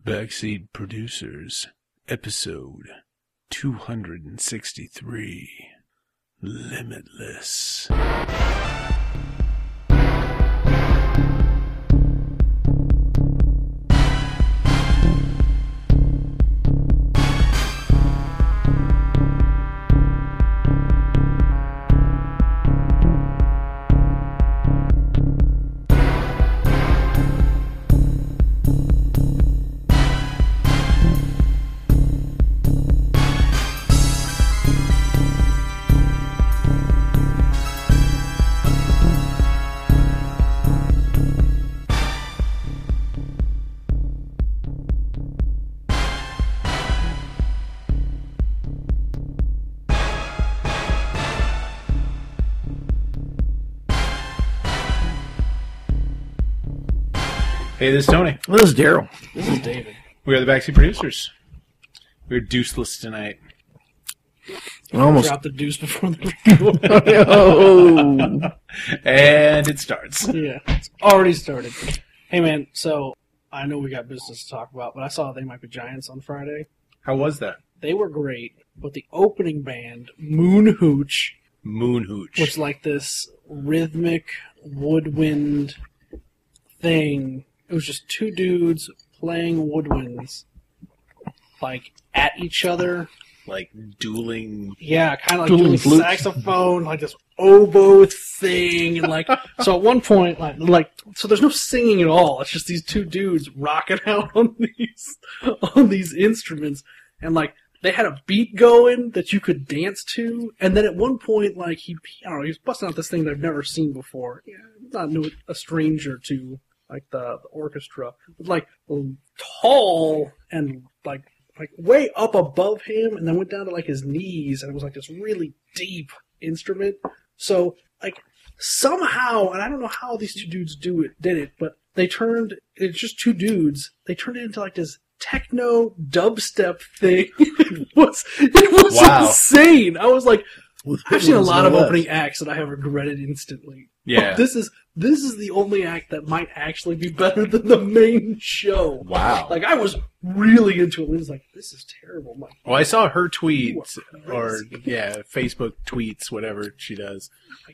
Backseat Producers, episode 263, Limitless. Hey, this is Tony. This is Daryl. This is David. We are the Backseat Producers. We're deuceless tonight. Almost. Drop the deuce before the record. Oh. And it starts. Yeah, it's already started. Hey, man, so I know we got business to talk about, but I saw They Might Be Giants on Friday. How was that? They were great, but the opening band, Moon Hooch, Moonhooch. like this rhythmic woodwind thing. It was just two dudes playing woodwinds, like, at each other. Like dueling. Yeah, kind of like Dueling doing flutes. saxophone, like this oboe thing, and like so. At one point, so there's no singing at all. It's just these two dudes rocking out on these instruments, and like they had a beat going that you could dance to. And then at one point, like he was busting out this thing that I've never seen before. Yeah, not a stranger to like the orchestra, but like tall and like way up above him, and then went down to like his knees, and it was like this really deep instrument. So like somehow, and I don't know how these two dudes did it, but it's just two dudes. They turned it into like this techno dubstep thing. It was Wow. insane. I was like, I've seen a lot of Less. opening acts that I have regretted instantly. Yeah. But this is the only act that might actually be better than the main show. Wow. Like, I was really into it. Lynn's like, this is terrible. I'm like, Well, I saw her tweets, You are or, crazy. Facebook tweets, whatever she does.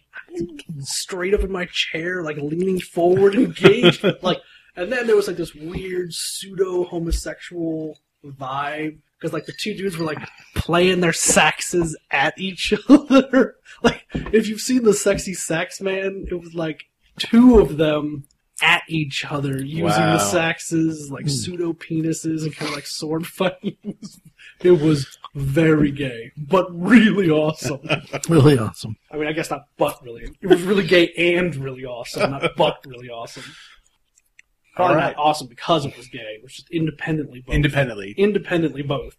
I'm straight up in my chair, like, leaning forward, engaged. Like, and then there was, like, this weird pseudo-homosexual vibe. Because, like, the two dudes were, like, playing their saxes at each other. Like, if you've seen The Sexy Sax Man, it was, like, two of them at each other using Wow. the saxes, like, pseudo-penises, and kind of, like, sword fighting. It was very gay, but really awesome. Really awesome. I mean, I guess not but really. It was really gay and really awesome, not but really awesome. Probably All right. not awesome because it was gay. It was just independently both. Independently. Both.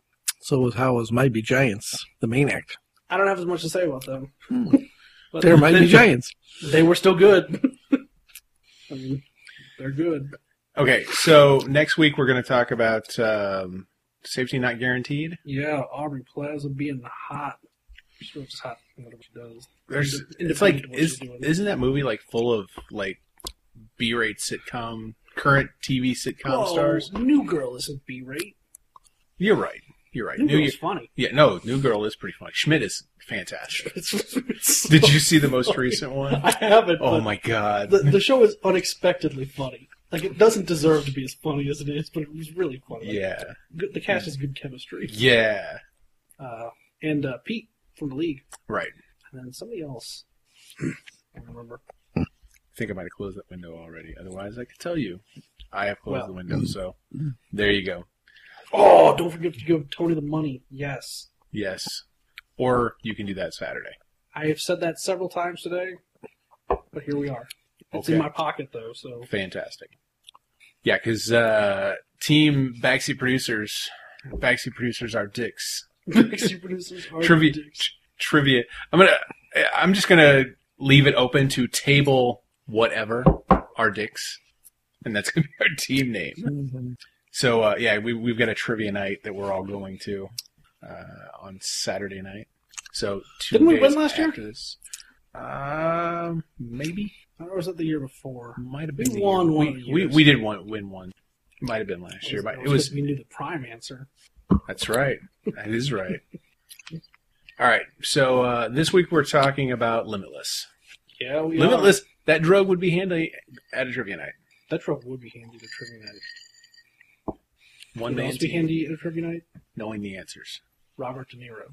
So how was Might Be Giants, the main act? I don't have as much to say about them. But There might be giants. They were still good. I mean, they're good. Okay, so next week we're going to talk about Safety Not Guaranteed. Yeah, Aubrey Plaza being hot. She's just hot in whatever she does. It's like, Independent of what she's doing. isn't that movie like full of like B-rate sitcom, current TV sitcom Whoa, stars? New Girl isn't B-rate. You're right. New Girl's funny. Yeah, no, New Girl is pretty funny. Schmidt is fantastic. It's Did you see the most funny. recent one? I haven't. Oh but my god. The show is unexpectedly funny. Like, it doesn't deserve to be as funny as it is, but it was really funny. Like, Yeah. the cast has good chemistry. Yeah. And Pete from the League. Right. And then somebody else. I don't remember. I think I might have closed that window already. Otherwise, I could tell you. I have closed the window, so there you go. Oh, don't forget to give Tony the money. Yes. Yes. Or you can do that Saturday. I have said that several times today, but here we are. It's Okay. in my pocket, though, so. Fantastic. Yeah, because team Backseat Producers are dicks. Backseat Producers are Trivia. dicks. Trivia. I'm just gonna leave it open to table whatever our dicks, and that's gonna be our team name. So yeah, we've got a trivia night that we're all going to on Saturday night. So 2 Didn't we days win last year? after this. Maybe Or was it the year before? might have We been. won one of the We years. did win one. It might have been last year, but It it was. we knew the prime answer. That's right. That is right. All right. So this week we're talking about Limitless. Yeah, we Limitless. That drug would be handy at a trivia night. That drug would be handy to trivia night. One Would man else be team, handy at a trivia night? knowing the answers. Robert De Niro.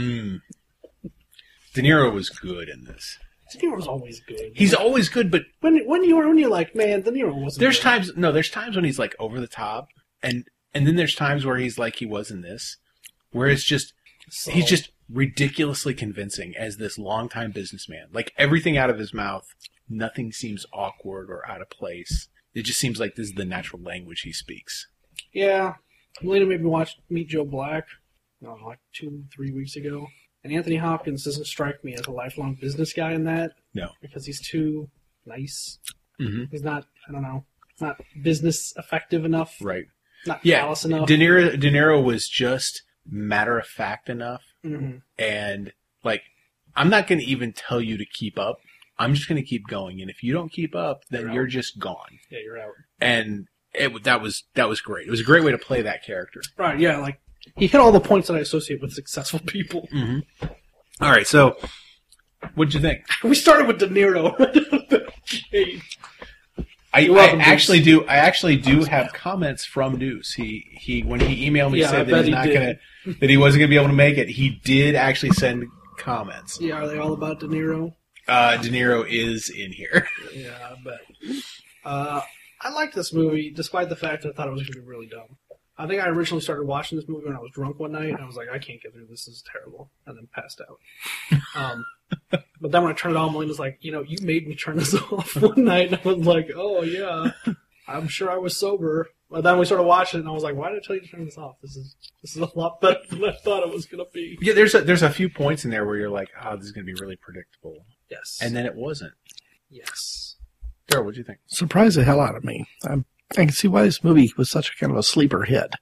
De Niro was good in this. De Niro's always good. He's always good, but when you're like, man, De Niro wasn't. there's good. times when he's like over the top, and then there's times where he's like he was in this, where it's just So, he's just ridiculously convincing as this longtime businessman. Like everything out of his mouth, nothing seems awkward or out of place. It just seems like this is the natural language he speaks. yeah. Melina made me watch Meet Joe Black. No, like 2-3 weeks ago. And Anthony Hopkins doesn't strike me as a lifelong business guy in that. No. Because he's too nice. Mm-hmm. He's not, I don't know, he's not business effective enough. Right. Not Yeah. callous enough. De Niro was just matter of fact enough. Mm-hmm. And like, I'm not going to even tell you to keep up. I'm just going to keep going. And if you don't keep up, then you're just gone. Yeah, you're out. And that was great. It was a great way to play that character. Right, yeah, like, he hit all the points that I associate with successful people. Mm-hmm. All right, so what'd you think? We started with De Niro. Okay. I welcome, actually do have comments from Deuce. He when he emailed me Yeah, I said bet that he wasn't gonna be able to make it. He did actually send comments. Yeah, are they all about De Niro? De Niro is in here. Yeah, I bet. I liked this movie, despite the fact that I thought it was going to be really dumb. I think I originally started watching this movie when I was drunk one night, and I was like, I can't get through this. This is terrible. And then passed out. But then when I turned it on, Melina's like, you made me turn this off one night. And I was like, oh, yeah. I'm sure I was sober. But then we started watching it, and I was like, why did I tell you to turn this off? This is a lot better than I thought it was going to be. Yeah, there's a few points in there where you're like, oh, this is gonna be really predictable. Yes. And then it wasn't. Yes. Daryl, what'd you think? Surprised the hell out of me. I can see why this movie was such a kind of a sleeper hit.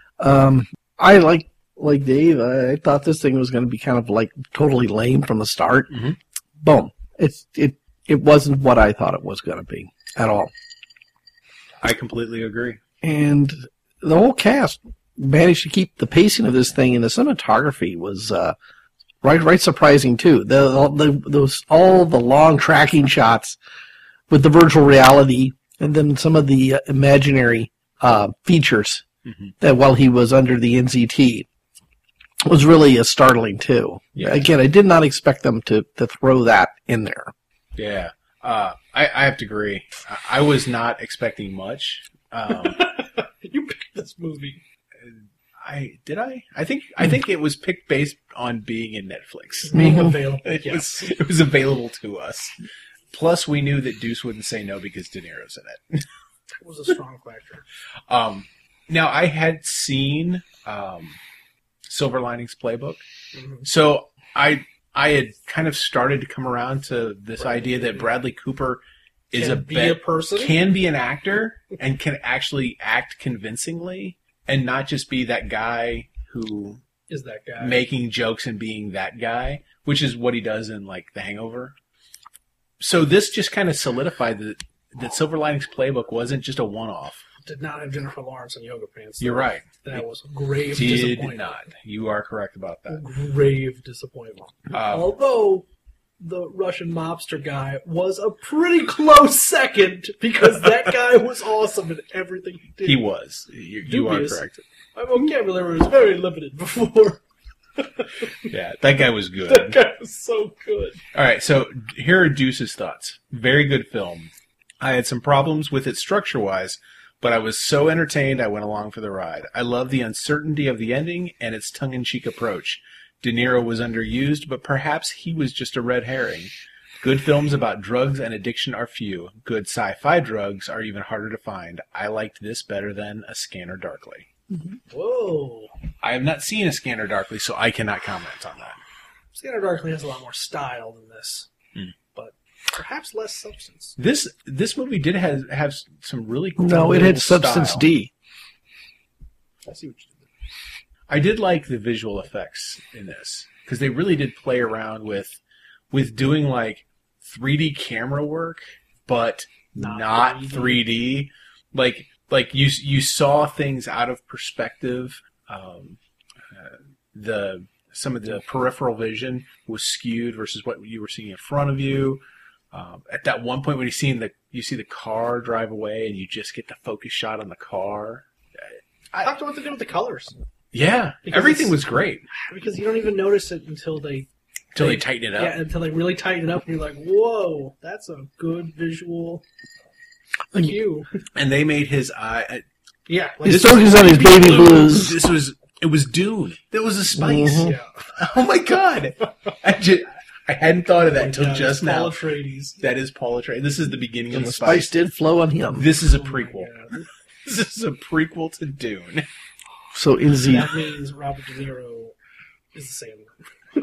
I like Dave. I thought this thing was going to be kind of like totally lame from the start. Mm-hmm. Boom! It wasn't what I thought it was going to be at all. I completely agree. And the whole cast managed to keep the pacing of this thing, and the cinematography was right surprising too. All the long tracking shots with the virtual reality, and then some of the imaginary features that while he was under the NZT was really startling too. Yeah. Again, I did not expect them to throw that in there. Yeah. I have to agree. I was not expecting much. You picked this movie. I think it was picked based on being in Netflix. Being available. It was available to us. Plus, we knew that Deuce wouldn't say no because De Niro's in it. That was a strong factor. Now, I had seen Silver Linings Playbook, Mm-hmm. so I had kind of started to come around to this idea that Bradley Cooper is a person. can be an actor and can actually act convincingly and not just be that guy who Is that guy. making jokes and being that guy, which is what he does in like The Hangover. So this just kind of solidified that Silver Linings Playbook wasn't just a one-off. Did not have Jennifer Lawrence in yoga pants. You're right. That was a grave Did disappointment. not. You are correct about that. Grave disappointment. Although the Russian mobster guy was a pretty close second because that guy was awesome in everything he did. He was. You are Dubious. correct. My vocabulary was very limited before. Yeah, that guy was That good. guy was so good. All right, so here are Deuce's thoughts. Very good film. I had some problems with it structure-wise, but I was so entertained I went along for the ride. I love the uncertainty of the ending and its tongue-in-cheek approach. De Niro was underused, but perhaps he was just a red herring. Good films about drugs and addiction are few. Good sci-fi drugs are even harder to find. I liked this better than A Scanner Darkly. Whoa. I have not seen A Scanner Darkly, so I cannot comment on that. Scanner Darkly has a lot more style than this, but perhaps less substance. This movie did have some really cool No, it had style. Substance D. I see what you did. I did like the visual effects in this because they really did play around with doing like 3D camera work, but not 3D. Like like you saw things out of perspective. Some of the peripheral vision was skewed versus what you were seeing in front of you. At that one point when you see the car drive away and you just get the focus shot on the car. I talked about what to do with the colors. Yeah, Because everything was great Because you don't even notice it until they tighten it up. Yeah, until they really tighten it up, and you're like, "Whoa, that's a good visual cue." And they made his eye. Yeah, His focus on his baby blues. It was Dune. There was a spice. Mhm. yeah. Oh my god! I hadn't thought of that until Yeah, just it's now. Paul Atreides. That is Paul Atreides. This is the beginning of And the the spice spice. did flow on him. This is a Oh my prequel. God. This is a prequel to Dune. So in Z, That means Robert De Niro is the same.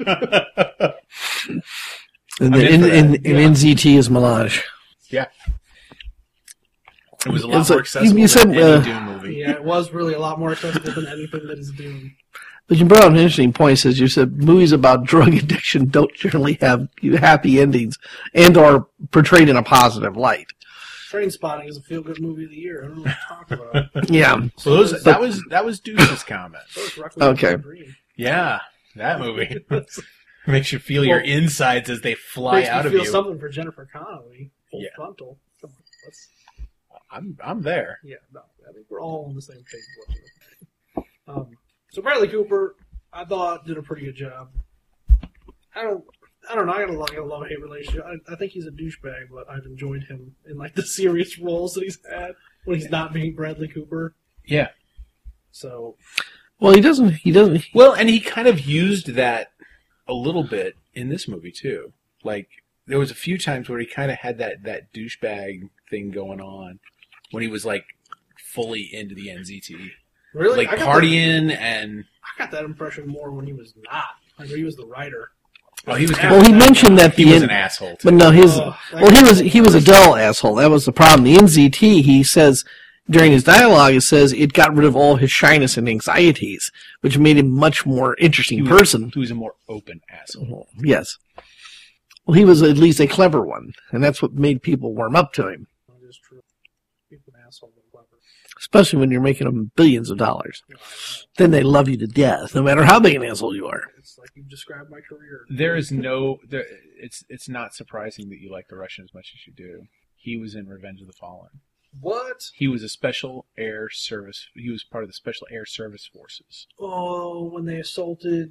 and I'm in for in that. NZT is Melange. Yeah. It was a lot It's more like- accessible you said, than any Dune movie. Yeah, it was really a lot more accessible than anything that is Dune. But you brought up an interesting point. Says you said movies about drug addiction don't generally have happy endings and are portrayed in a positive light. Train Spotting is a feel-good movie of the year. I don't know what to talk about. Yeah. So that was Deuce's comment. So it's Requiem Okay. for a Dream. Yeah, that movie makes you feel your insides as they fly Makes out me of feel you. something for Jennifer Connelly. Full Yeah. frontal. Come on, let's, I'm there. yeah, no, I think we're all on the same page. So Bradley Cooper, I thought did a pretty good job. I don't know. I got a love-hate relationship. I think he's a douchebag, but I've enjoyed him in like the serious roles that he's had when he's not being Bradley Cooper. Yeah. So Well, he doesn't. Well, and he kind of used that a little bit in this movie too. Like there was a few times where he kind of had that douchebag thing going on when he was like fully into the NZT, really, like partying and. I got that impression more when he was not. Like when he was the writer. Oh, he was. Well, he mentioned that he was an asshole. Too. But no, Oh, he was a dull asshole. That was the problem. The NZT, he says during his dialogue, it says it got rid of all his shyness and anxieties, which made him much more interesting person. He was a more open asshole. Yes. Well, he was at least a clever one, and that's what made people warm up to him, That is true. He's an asshole and clever. especially when you're making them billions of dollars. You know, Then they love you to death, no matter how big an asshole you are. it's like you described my career. There is no. It's not surprising that you like the Russian as much as you do. He was in Revenge of the Fallen. What? He was a special air service. He was part of the special air service forces. Oh, when they assaulted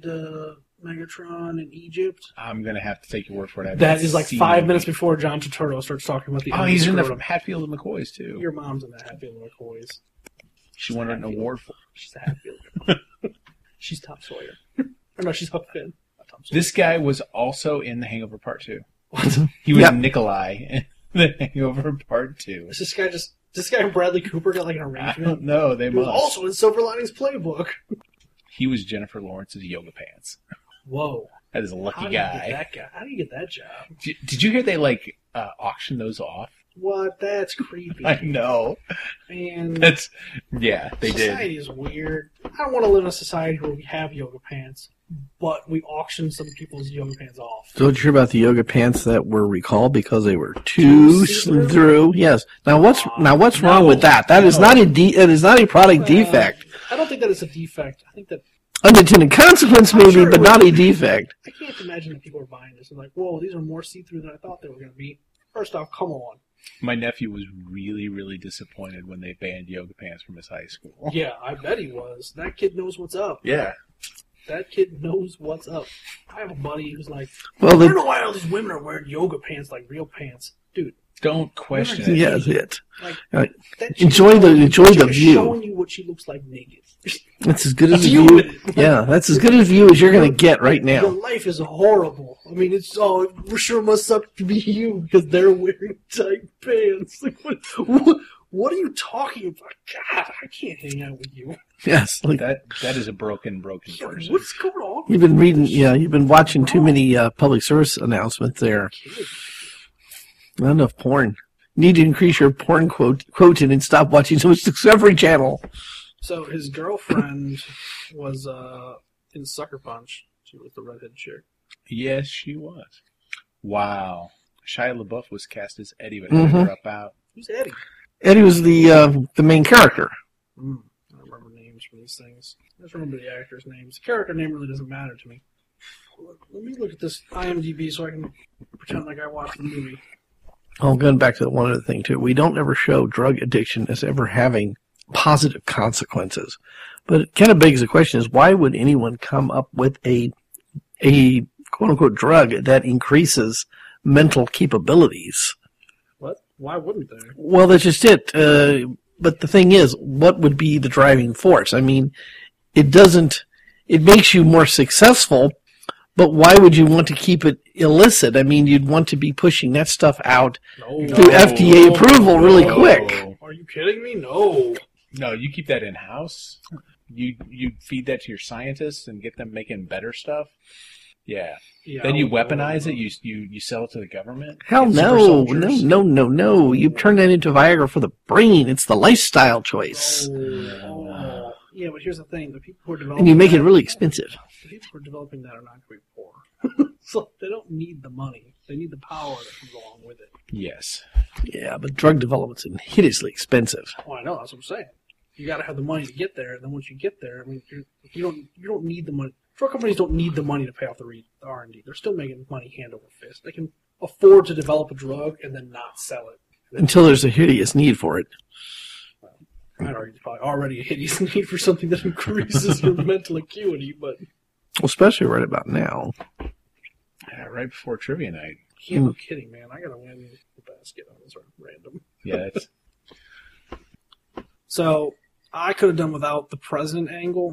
Megatron in Egypt. I'm gonna have to take your word for it. That is like 5 minutes before John Turturro starts talking about the. Oh, he's in there scrotum. from Hatfield and McCoy's too. Your mom's in the Hatfield McCoys. She won an award for. She's a Hatfield. She's Tom Sawyer. Or no, she's Huck Finn. Not Tom Sawyer. This guy was also in The Hangover Part 2. What? He was Yep. Nikolai in The Hangover Part 2. Is this guy and Bradley Cooper got like an I arrangement? don't know. They He was must. also in Silver Linings Playbook. He was Jennifer Lawrence's yoga pants. Whoa. That is a How lucky did you get guy. that guy? How do you get that job? Did you hear they auction those off? What? That's creepy. I know. Man, That's yeah. They did. society is weird. I don't want to live in a society where we have yoga pants, but we auction some people's yoga pants off. Don't you hear about the yoga pants that were recalled because they were too see-through? through? Yes. Now what's wrong with that? That is No. not it is not a product defect. I don't think that it's a defect. I think that Unintended consequence, maybe, sure it but would not be. a defect. I can't imagine that people are buying this and like, whoa, these are more see-through than I thought they were going to be. First off, come on. My nephew was really, really disappointed when they banned yoga pants from his high school. Yeah, I bet he was. That kid knows what's up. Yeah. That kid knows what's up. I have a buddy who's like, Well, I don't know why all these women are wearing yoga pants like real pants. Dude, Don't question it. yes, it. like, Right. that chick Enjoy is the- showing- enjoy that the chick is view. showing you what she looks like naked. That's as good as a Deal view. with it. Yeah, that's as good a view as you're going to get right Your now. life is horrible. I mean, it sure must suck to be you because they're wearing tight pants. Like, what are you talking about? God, I can't hang out with you. Yes, like That is a broken Yeah, person. what's going on? you've been reading. Yeah, you've been watching too many public service announcements there. Kid? Not enough porn. You need to increase your porn quotient and stop watching so much Discovery Channel. So his girlfriend was in Sucker Punch. She was the redhead chick. Yes, she was. Wow. Shia LaBeouf was cast as Eddie, but had to drop out. Who's Eddie? Eddie was the main character. I don't remember names for these things. I just remember the actors' names. The character name really doesn't matter to me. Let me look at this IMDb so I can pretend like I watched the movie. Oh, going back to one other thing, too. We don't ever show drug addiction as ever having positive consequences. But it kind of begs the question is, why would anyone come up with a quote-unquote drug that increases mental capabilities? What? Why wouldn't they? Well, that's just it. But the thing is, what would be the driving force? I mean, it makes you more successful, but why would you want to keep it illicit? I mean, you'd want to be pushing that stuff out through FDA approval really quick. Are you kidding me? No. No, you keep that in-house. You feed that to your scientists and get them making better stuff. Yeah. Then you weaponize it. You sell it to the government. Hell Get no, super soldiers. no. You turn that into Viagra for the brain. It's the lifestyle choice. Oh. Yeah, but here's the thing: the people who are developing And you make it really expensive. the people who are developing that are not going to be poor, so they don't need the money; they need the power that comes along with it. Yes. Yeah, but drug development's hideously expensive. Well, I know that's what I'm saying. You got to have the money to get there, and then once you get there, I mean, you don't need the money. Drug companies don't need the money to pay off the R&D. They're still making money hand over fist. They can afford to develop a drug and then not sell it. Until there's a hideous need for it. I'd argue there's probably already a hideous need for something that increases your mental acuity, but Especially right about now. Yeah, right before trivia night. yeah, no kidding, man. I got to win the basket on this random. Yeah, that's So I could have done without the president angle.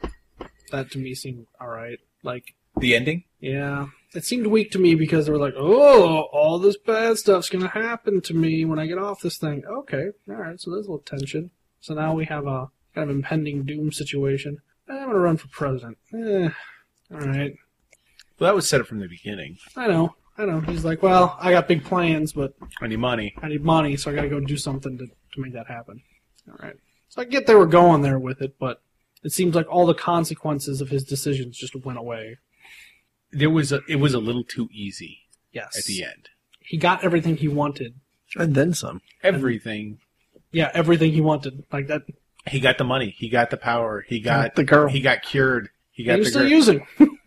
That to me seemed all right. Like, the ending. yeah, it seemed weak to me because they were like, "Oh, all this bad stuff's gonna happen to me when I get off this thing." Okay, all right. So there's a little tension. So now we have a kind of impending doom situation. I'm gonna run for president. All right. Well, that was set up from the beginning. I know. He's like, well, I got big plans, but I need money. I need money, so I got to go do something to make that happen. All right. So I get they were going there with it, but it seems like all the consequences of his decisions just went away. It was a little too easy Yes. at the end. He got everything he wanted. And then some. Everything. Yeah, everything he wanted. Like that. He got the money. He got the power. He got the girl. He got cured. He got He was the still girl. using.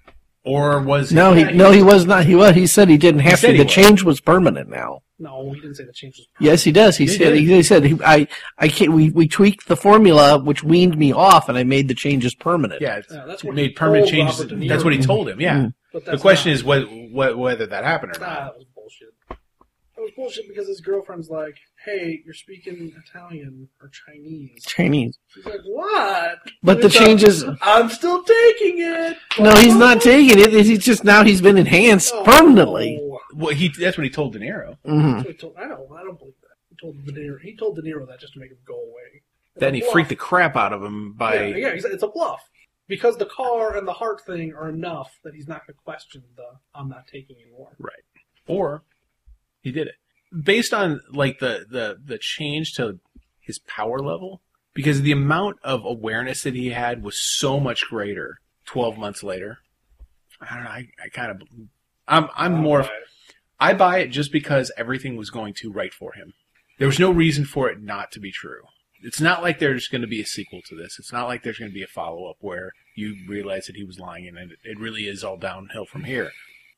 Or was No, he was not. He said he didn't have said to. he The was. change was permanent now. No, he didn't say the change was permanent. Yes, he does. He said I can't. We tweaked the formula, which weaned me off, and I made the changes permanent. Yeah, Yeah, that's it what made he permanent told changes. Robert De Niro. That's what he told him. Yeah. But The that's question not- is whether that happened or not. that was bullshit. That was bullshit because his girlfriend's like, "Hey, you're speaking Italian or Chinese." Chinese. She's like, "What?" But And the it's like, changes. I'm still taking it. No, he's not taking it. He's just now he's been enhanced Oh. permanently. Well, that's what he told De Niro. Hmm. That's what he told- I don't believe that. He told De Niro that just to make him go away. It's Then a he bluff. freaked the crap out of him by. Yeah, it's a bluff. Because the car and the heart thing are enough that he's not going to question the "I'm not taking anymore." Right. Or he did it based on like the change to his power level, because the amount of awareness that he had was so much greater 12 months later. I don't know. I kind of I'm more. I buy it just because everything was going to right for him. There was no reason for it not to be true. It's not like there's going to be a sequel to this. It's not like there's going to be a follow-up where you realize that he was lying and it really is all downhill from here.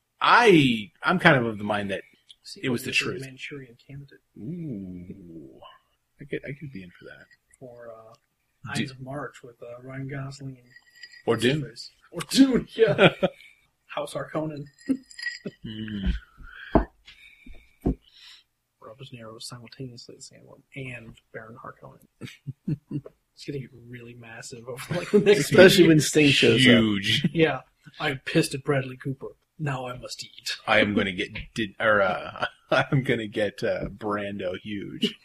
I'm kind of the mind that it was the truth. Manchurian Candidate Ooh, I could be in for that. or Ides of March with Ryan Gosling and Or Dune. Or Dune, yeah. House Harkonnen. Mm. Robert De Niro was simultaneously the Sandworm and Baron Harkonnen. It's getting really massive over like the next Especially few when years. Sting shows up. Huge. Yeah, I'm pissed at Bradley Cooper. Now I must eat. I am going to get I'm going to get Brando huge.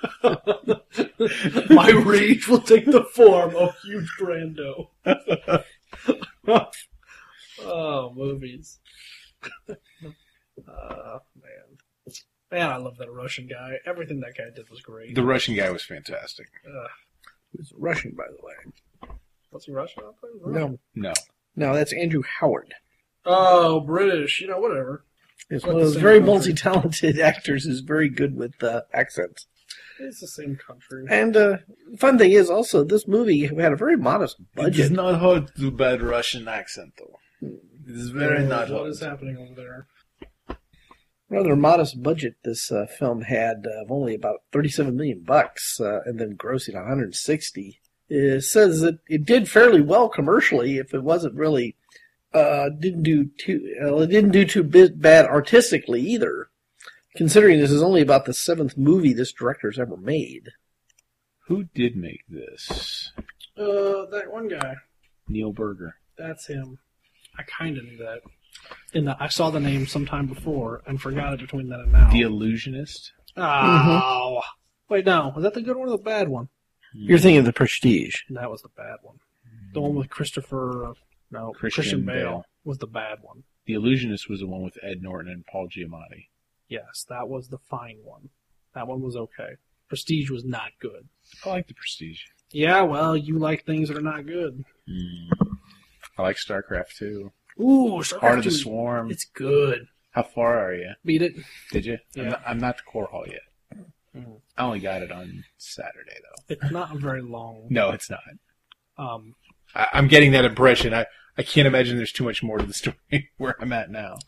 My rage will take the form of huge Brando. Oh, movies. Man, I love that Russian guy. Everything that guy did was great. The Russian guy was fantastic. He's Russian, by the way. Was he Russian? No, No. that's Andrew Howard. Oh, British. Whatever. He's Like one of the those same very country. multi-talented actors who's very good with accents. It's the same country. And the fun thing is also, this movie had a very modest It budget. is not hard to do bad Russian accent, though. It is very not What hard. is happening over there? Rather modest budget this film had of only about $37 million, and then grossing 160. It says that it did fairly well commercially. If it wasn't really, it didn't do too bad artistically either. Considering this is only about the 7th movie this director's ever made. Who did make this? That one guy. Neil Berger. That's him. I kind of knew that. I saw the name sometime before and forgot it between then and now. The Illusionist. Oh. Wait, no. Was that the good one or the bad one? You're thinking of The Prestige. That was the bad one. The one with Christian Bale was the bad one. The Illusionist was the one with Ed Norton and Paul Giamatti. Yes, that was the fine one. That one was okay. Prestige was not good. I like The Prestige. Yeah, well, you like things that are not good. I like StarCraft too. Ooh, StarCraft Heart of the 2, Swarm. It's good. How far are you? Beat it. Did you? Yeah. I'm not to Core Hall yet. Mhm. I only got it on Saturday, though. It's not very long. No, it's not. Um, I'm getting that impression. I can't imagine there's too much more to the story where I'm at now.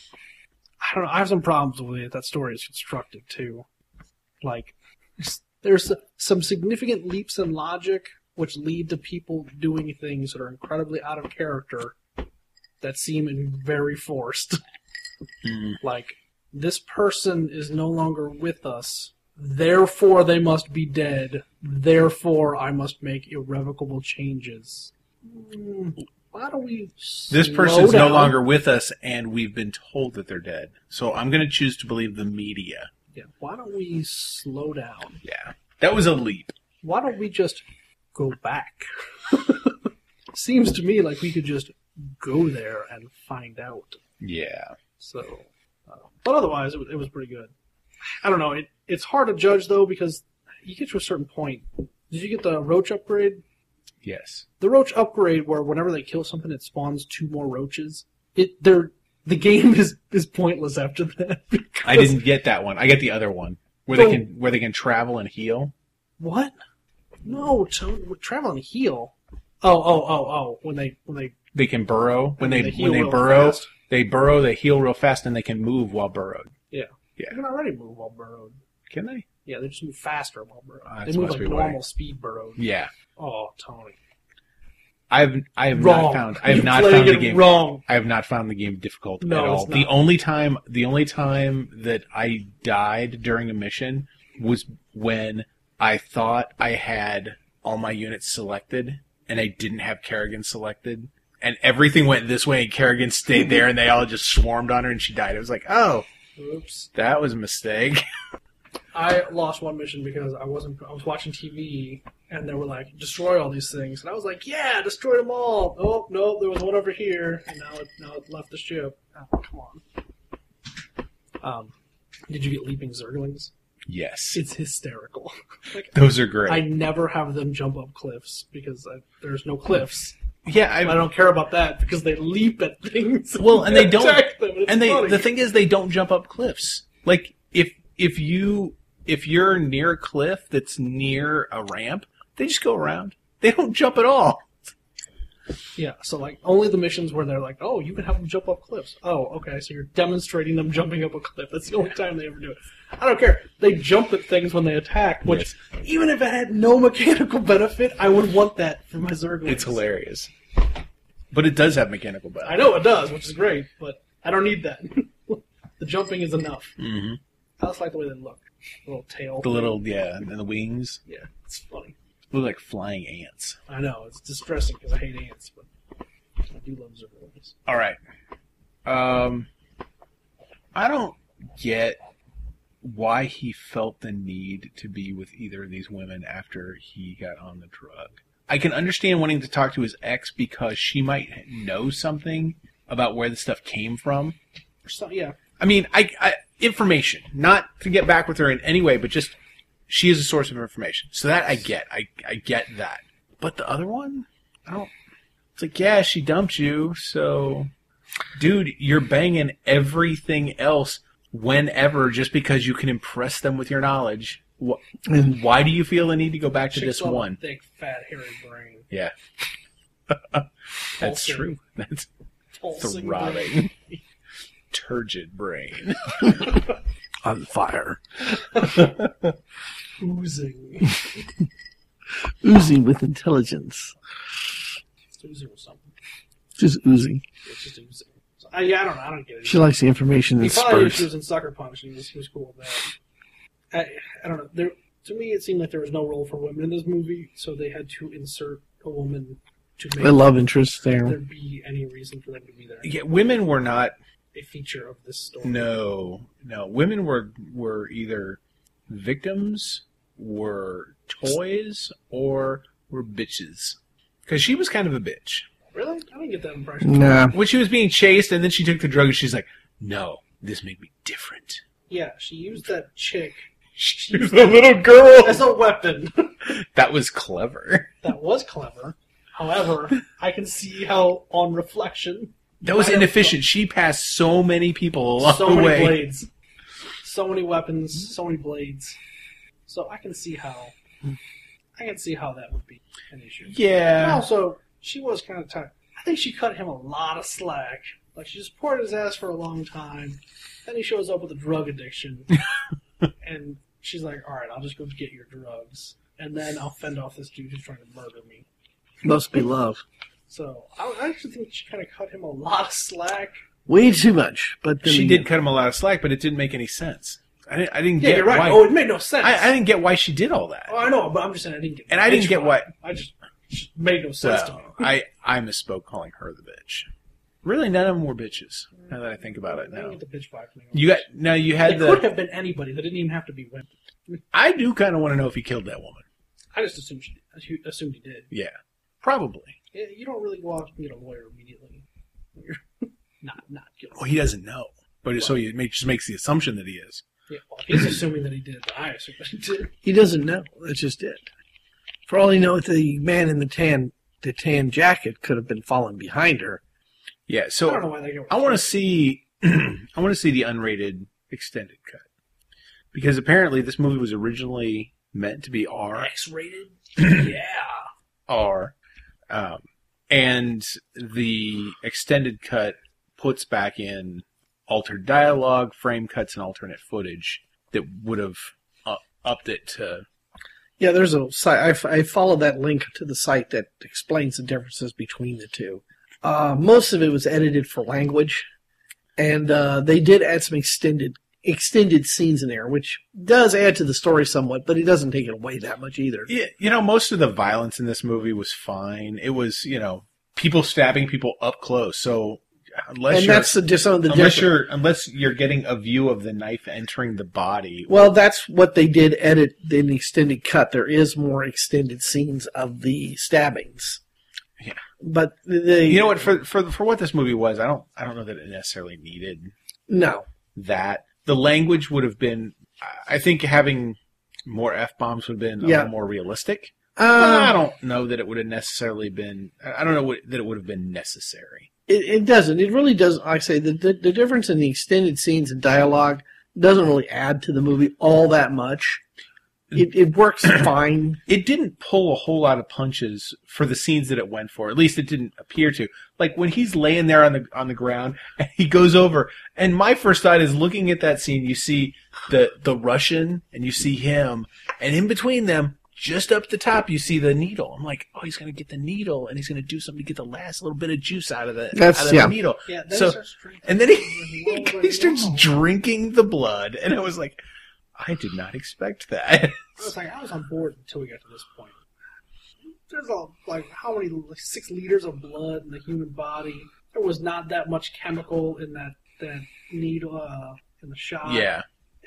I don't know. I have some problems with it. That story is constructed too. Like, there's some significant leaps in logic which lead to people doing things that are incredibly out of character that seem very forced. Like, this person is no longer with us, therefore they must be dead, therefore I must make irrevocable changes. Why don't we This slow person's no down? longer with us, and we've been told that they're dead. So I'm going to choose to believe the media. Yeah, why don't we slow down? Yeah. That was a leap. Why don't we just go back? Seems to me like we could just go there and find out. Yeah. So, but otherwise, it was pretty good. I don't know. It's hard to judge though because you get to a certain point. Did you get the roach upgrade? Yes. The roach upgrade, where whenever they kill something, it spawns 2 more roaches. The game is pointless after that. I didn't get that one. I get the other one where they can travel and heal. What? No, travel and heal. Oh! When They can burrow. When they heal real burrow, fast. they burrow. They heal real fast, and they can move while burrowed. Yeah. Yeah. They can already move while burrowed. Can they? Yeah, they just move faster while burrowed. That They move must like be why. normal speed burrowed. Yeah. Oh, Tony. I have Wrong. not found. I have You're not playing found the it game. wrong. I have not found the game difficult No, at all. it's The not. only time that I died during a mission was when I thought I had all my units selected and I didn't have Kerrigan selected, and everything went this way and Kerrigan stayed there and they all just swarmed on her and she died. I was like, oh, Oops. that was a mistake. I lost one mission because I was watching TV and they were like, destroy all these things. And I was like, yeah, destroy them all. Oh, no, there was one over here. And now it left the ship. Oh, come on. Did you get Leaping Zerglings? Yes, It's hysterical. Like, those are great. I never have them jump up cliffs because there's no cliffs. yeah, I don't care about that because they leap at things. Well, and they don't. attack them, and it's funny. The thing is, they don't jump up cliffs. Like if you're near a cliff that's near a ramp, they just go around. They don't jump at all. Yeah, so like only the missions where they're like, oh, you can have them jump up cliffs. Oh, okay, so you're demonstrating them jumping up a cliff. That's the only time they ever do it. I don't care. They jump at things when they attack, which even if it had no mechanical benefit, I would want that for my Zerglings. It's hilarious. But it does have mechanical benefit. I know it does, which is great, but I don't need that. The jumping is enough. Mm-hmm. I just like the way they look. The little tail. The little, and the wings Yeah, it's funny. look like flying ants. I know, it's distressing because I hate ants, but I do love Zerglings. All right. I don't get why he felt the need to be with either of these women after he got on the drug. I can understand wanting to talk to his ex because she might know something about where the stuff came from. So, yeah. I mean, I information, not to get back with her in any way, but just she is a source of information. So that I get. I get that. But the other one, I don't. It's like, yeah, she dumped you, so, dude, you're banging everything else whenever just because you can impress them with your knowledge. And Why do you feel the need to go back to Chicks this love a one? thick, fat, hairy brain. Yeah. That's Pulsing. true. That's Pulsing throbbing. Turgid brain. on fire, brain. Oozing. oozing with intelligence, It's oozing with something. just oozing. It's just oozing. So, I don't get it. She likes the information in He probably knew she spurts. was in Sucker Punch, and he was cool with that. I don't know. To me, it seemed like there was no role for women in this movie, so they had to insert a woman to make A love interest there there. be any reason for them to be there. Yeah, women were not. A feature of this story. No. Women were either victims, were toys, or were bitches. Because she was kind of a bitch. Really? I didn't get that impression. Nah, When she was being chased, and then she took the drug, and she's like, "No, this made me different." Yeah, she used that chick She was a little girl. as a weapon. That was clever. That was clever. However, I can see how, on reflection, That was might have inefficient. She passed so many people along so the many way. blades, so many weapons, so many blades. So I can see how that would be an issue. And Yeah. also, she was kind of tired. I think she cut him a lot of slack. Like, she just poured his ass for a long time. Then he shows up with a drug addiction. And she's like, alright, I'll just go get your drugs. And then I'll fend off this dude who's trying to murder me. must be love. So, I actually think she kind of cut him a lot of slack. Way too much. But then She again, did cut him a lot of slack, but it didn't make any sense. I didn't Yeah, get you're right. why. Oh, it made no sense. I didn't get why she did all that. Oh, I know, but I'm just saying I didn't get And I didn't get why. what- I just it made no sense to me. Well, I misspoke calling her the bitch. Really, none of them were bitches. Now that I think about it, I didn't now get the bitch vibe from you They had could the. have been anybody. They didn't even have to be women. I do kind of want to know if he killed that woman. I just assumed he did. Yeah, probably. Yeah, you don't really go out and get a lawyer immediately. You're not guilty. Well, he doesn't know, but so he just makes the assumption that he is. Yeah, well, he's assuming that he did, but I assume that he did. he doesn't know. That's just it. For all you know, the man in the tan jacket could have been following behind her. Yeah. I don't So know why they go. I want to see. I want to see the unrated extended cut because apparently this movie was originally meant to be R. X-rated. Yeah. R. And the extended cut puts back in altered dialogue, frame cuts, and alternate footage that would have upped it to. Yeah, there's a site. I followed that link to the site that explains the differences between the two. Most of it was edited for language, and they did add some extended scenes in there, which does add to the story somewhat, but it doesn't take it away that much either. Yeah, most of the violence in this movie was fine. It was, people stabbing people up close. So unless And you're, that's just some of the difference. unless you're getting a view of the knife entering the body. Well, that's what they did edit in the extended cut. There is more extended scenes of the stabbings. Yeah. But they, You know what? For what this movie was, I don't know that it necessarily needed no. that. The language would have been. I think having more F-bombs would have been a little more realistic. I don't know that it would have necessarily been. I don't know that it would have been necessary. It doesn't. It really doesn't. Like I say, the difference in the extended scenes and dialogue doesn't really add to the movie all that much. It works fine. It didn't pull a whole lot of punches for the scenes that it went for. At least it didn't appear to. Like when he's laying there on the ground and he goes over, and my first thought is looking at that scene. You see the Russian and you see him, and in between them, just up the top, you see the needle. I'm like, oh, he's gonna get the needle and he's gonna do something to get the last little bit of juice out of the needle. Yeah, then So it starts drinking. and then he starts drinking the blood, and I was like, I did not expect that. I was on board until we got to this point. There's how many 6 liters of blood in the human body. There was not that much chemical in that needle in the shot. Yeah,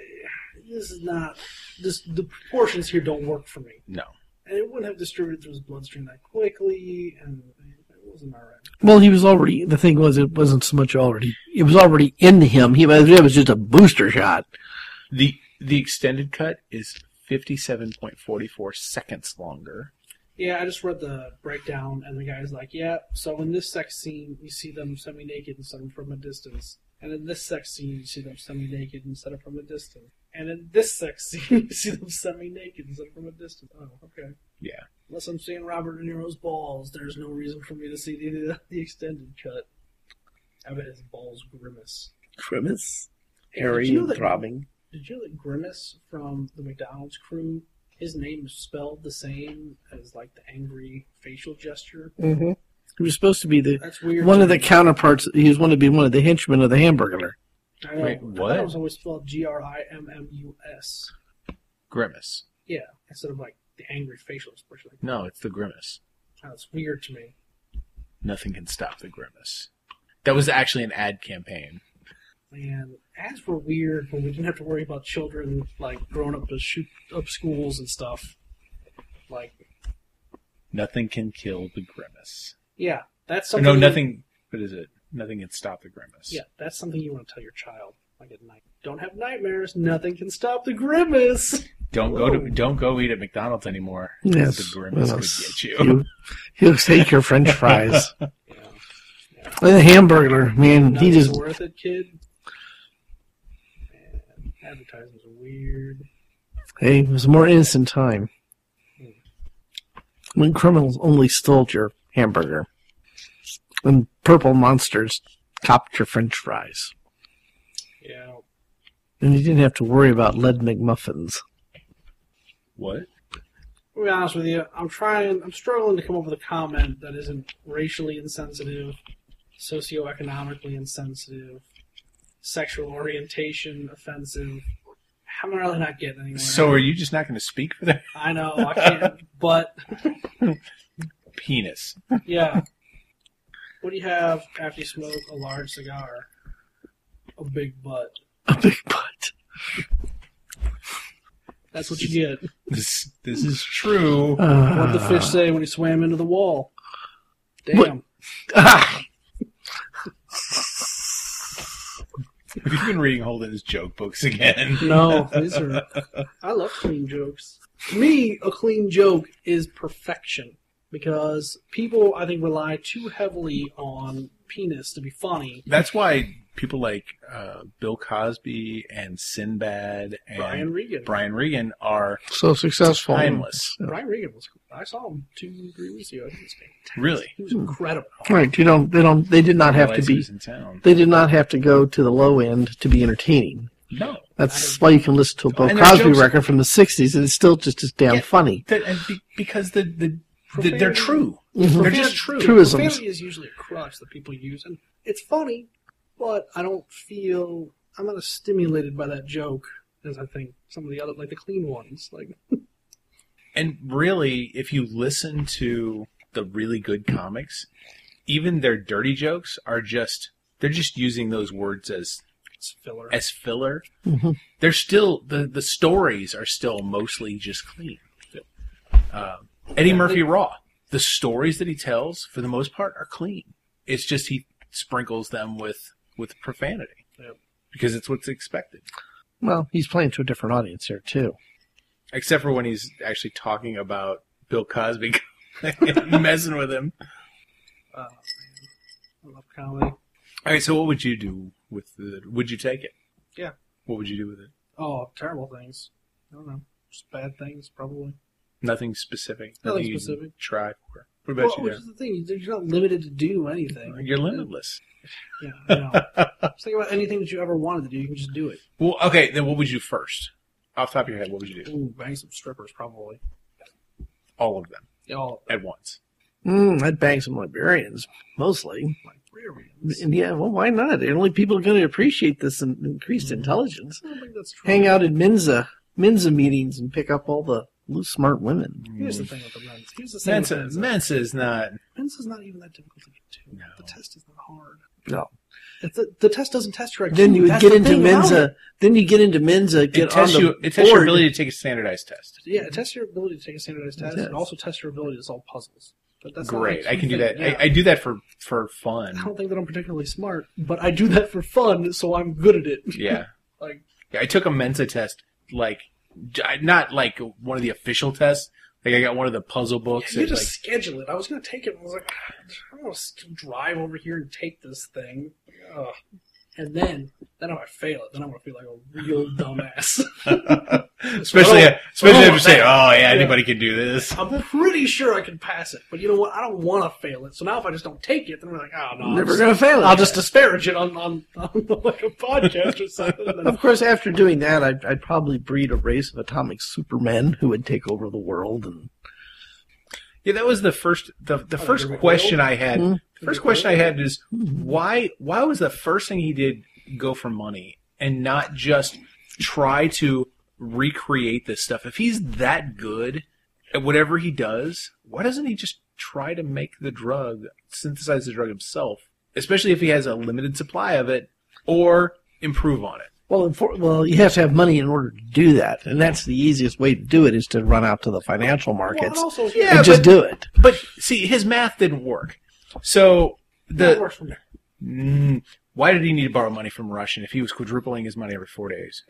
This is not. The proportions here don't work for me. no. And it wouldn't have distributed through his bloodstream that quickly, and it wasn't alright. Well, he was already. The thing was, it wasn't so much already. It was already in him. It was just a booster shot. The extended cut is 57.44 seconds longer. Yeah, I just read the breakdown, and the guy's like, yeah, so in this sex scene, you see them semi-naked instead of from a distance. And in this sex scene, you see them semi-naked instead of from a distance. And in this sex scene, you see them semi-naked instead of from a distance. Oh, okay. Yeah. Unless I'm seeing Robert De Niro's balls, there's no reason for me to see the extended cut. I bet his balls grimace. Grimace? Hey, Hairy did you know and that- throbbing. Did you know that Grimace from the McDonald's crew, his name is spelled the same as like the angry facial gesture? Mm-hmm. He was supposed to be That's weird. one to of the me. counterparts. He was going to be one of the henchmen of the Hamburglar. I know. Wait, I thought what? it was always spelled Grimmus. Grimace. Yeah, instead of like the angry facial expression. Like, No, it's the grimace. that's weird to me. Nothing can stop the grimace. That was actually an ad campaign. Man, ads were weird when we didn't have to worry about children like growing up to shoot up schools and stuff. Like, Nothing can kill the grimace. yeah, that's something. No, nothing. What is it? Nothing can stop the grimace. Yeah, that's something you want to tell your child. Like at night, don't have nightmares. Nothing can stop the grimace. Don't go eat at McDonald's anymore. Yes. The grimace Yes. could get you. He'll take your French fries. Yeah. The Hamburglar, man, he Nothing's just worth it, kid. Man, advertisements are weird. hey, it was a more innocent time when criminals only stole your hamburger and purple monsters copped your French fries, Yeah. and you didn't have to worry about lead McMuffins. What? To be honest with you, I'm struggling to come up with a comment that isn't racially insensitive, socioeconomically insensitive, sexual orientation offensive. I'm really not getting anywhere. So are you just not going to speak for that? I know, I can't, but Penis. yeah. What do you have after you smoke a large cigar? A big butt. A big butt. That's what you get. This is true. What did the fish say when he swam into the wall? Damn. What? Ah, Have you been reading Holden's joke books again? No, these are. I love clean jokes. To me, a clean joke is perfection because people, I think, rely too heavily on penis to be funny. That's why people like Bill Cosby and Sinbad and Brian Regan. are so successful. timeless. Brian Regan was. I saw him 2-3 weeks ago. He was fantastic. Really? He was incredible. Right? They did not have to Realized he be. was in town. They did not have to go to the low end to be entertaining. No. That's why you can listen to a Bill And their Cosby jokes- record from the '60s, and it's still just as damn Yeah. funny. Because they're Profanity- true. Mhm. They're just true. Truisms. Profanity is usually a crutch that people use, and it's funny, but I don't feel I'm not as stimulated by that joke as I think some of the other, like the clean ones. Like, And really, if you listen to the really good comics, even their dirty jokes are they're just using those words as it's filler. filler. Mhm. They're still, the stories are still mostly just clean. Eddie Murphy Raw, the stories that he tells, for the most part, are clean. It's just he sprinkles them with profanity. Yep. Because it's what's expected. Well, he's playing to a different audience here too. Except for when he's actually talking about Bill Cosby messing with him. Man. I love comedy. All right, so what would you do with would you take it? Yeah. What would you do with it? Oh, terrible things. I don't know. Just bad things, probably. Nothing specific. Nothing you'd specific. Try for. What Well, about which is the thing. You're not limited to do anything. you? You're limitless. Yeah, I know. Just think about anything that you ever wanted to do. You can just do it. Well, okay, then what would you do first? Off the top of your head, what would you do? Ooh, bang some strippers, probably. All of them Yeah, all at once. I'd bang some librarians, mostly. librarians. And yeah, well, why not? The only people are going to appreciate this increased intelligence. I don't think that's true. Hang out at Mensa meetings and pick up all the loose, smart women. Here's the thing with the Mensa. Here's the thing with Mensa. Mensa is not. Mensa's not even that difficult to get to. No. The test is not hard. No. The test doesn't test your IQ. Then you would That's get the into thing about Mensa. it. Then you get into Mensa, get It on tests the you. It tests your board. ability to take a standardized test. Yeah, it tests your ability to take a standardized test. Yes. It also tests your ability to solve puzzles. But that's not Great, like I can do that. yeah. I do that for I fun. don't think that I'm particularly smart, but I do that for fun, so I'm good at it. Yeah. Like, Yeah, I took a Mensa test, not like one of the official tests. Like I got one of the puzzle books. you and, just schedule it. I was going to take it, and I was like, I don't want to drive over here and take this thing. Ugh. and then if I fail it, then I'm gonna feel like a real dumbass. especially after saying, "Oh yeah, Yeah. anybody can do this." I'm pretty sure I can pass it, but you know what? I don't want to fail it. So now if I just don't take it, then I'm like, oh no, Never going to fail it. I'll just disparage it on like a podcast or something. And Of course, after doing that, I'd probably breed a race of atomic supermen who would take over the world. And Yeah, that was the first first question I had. Hmm. The first question I had is why was the first thing he did go for money and not just try to recreate this stuff? If he's that good at whatever he does, why doesn't he just try to make the drug, synthesize the drug himself, especially if he has a limited supply of it, or improve on it? well, you have to have money in order to do that, and that's the easiest way to do it is to run out to the financial well, and markets also, Yeah, and just but- do it. But see, his math didn't work. So that works for me. Why did he need to borrow money from Russian if he was quadrupling his money every 4 days?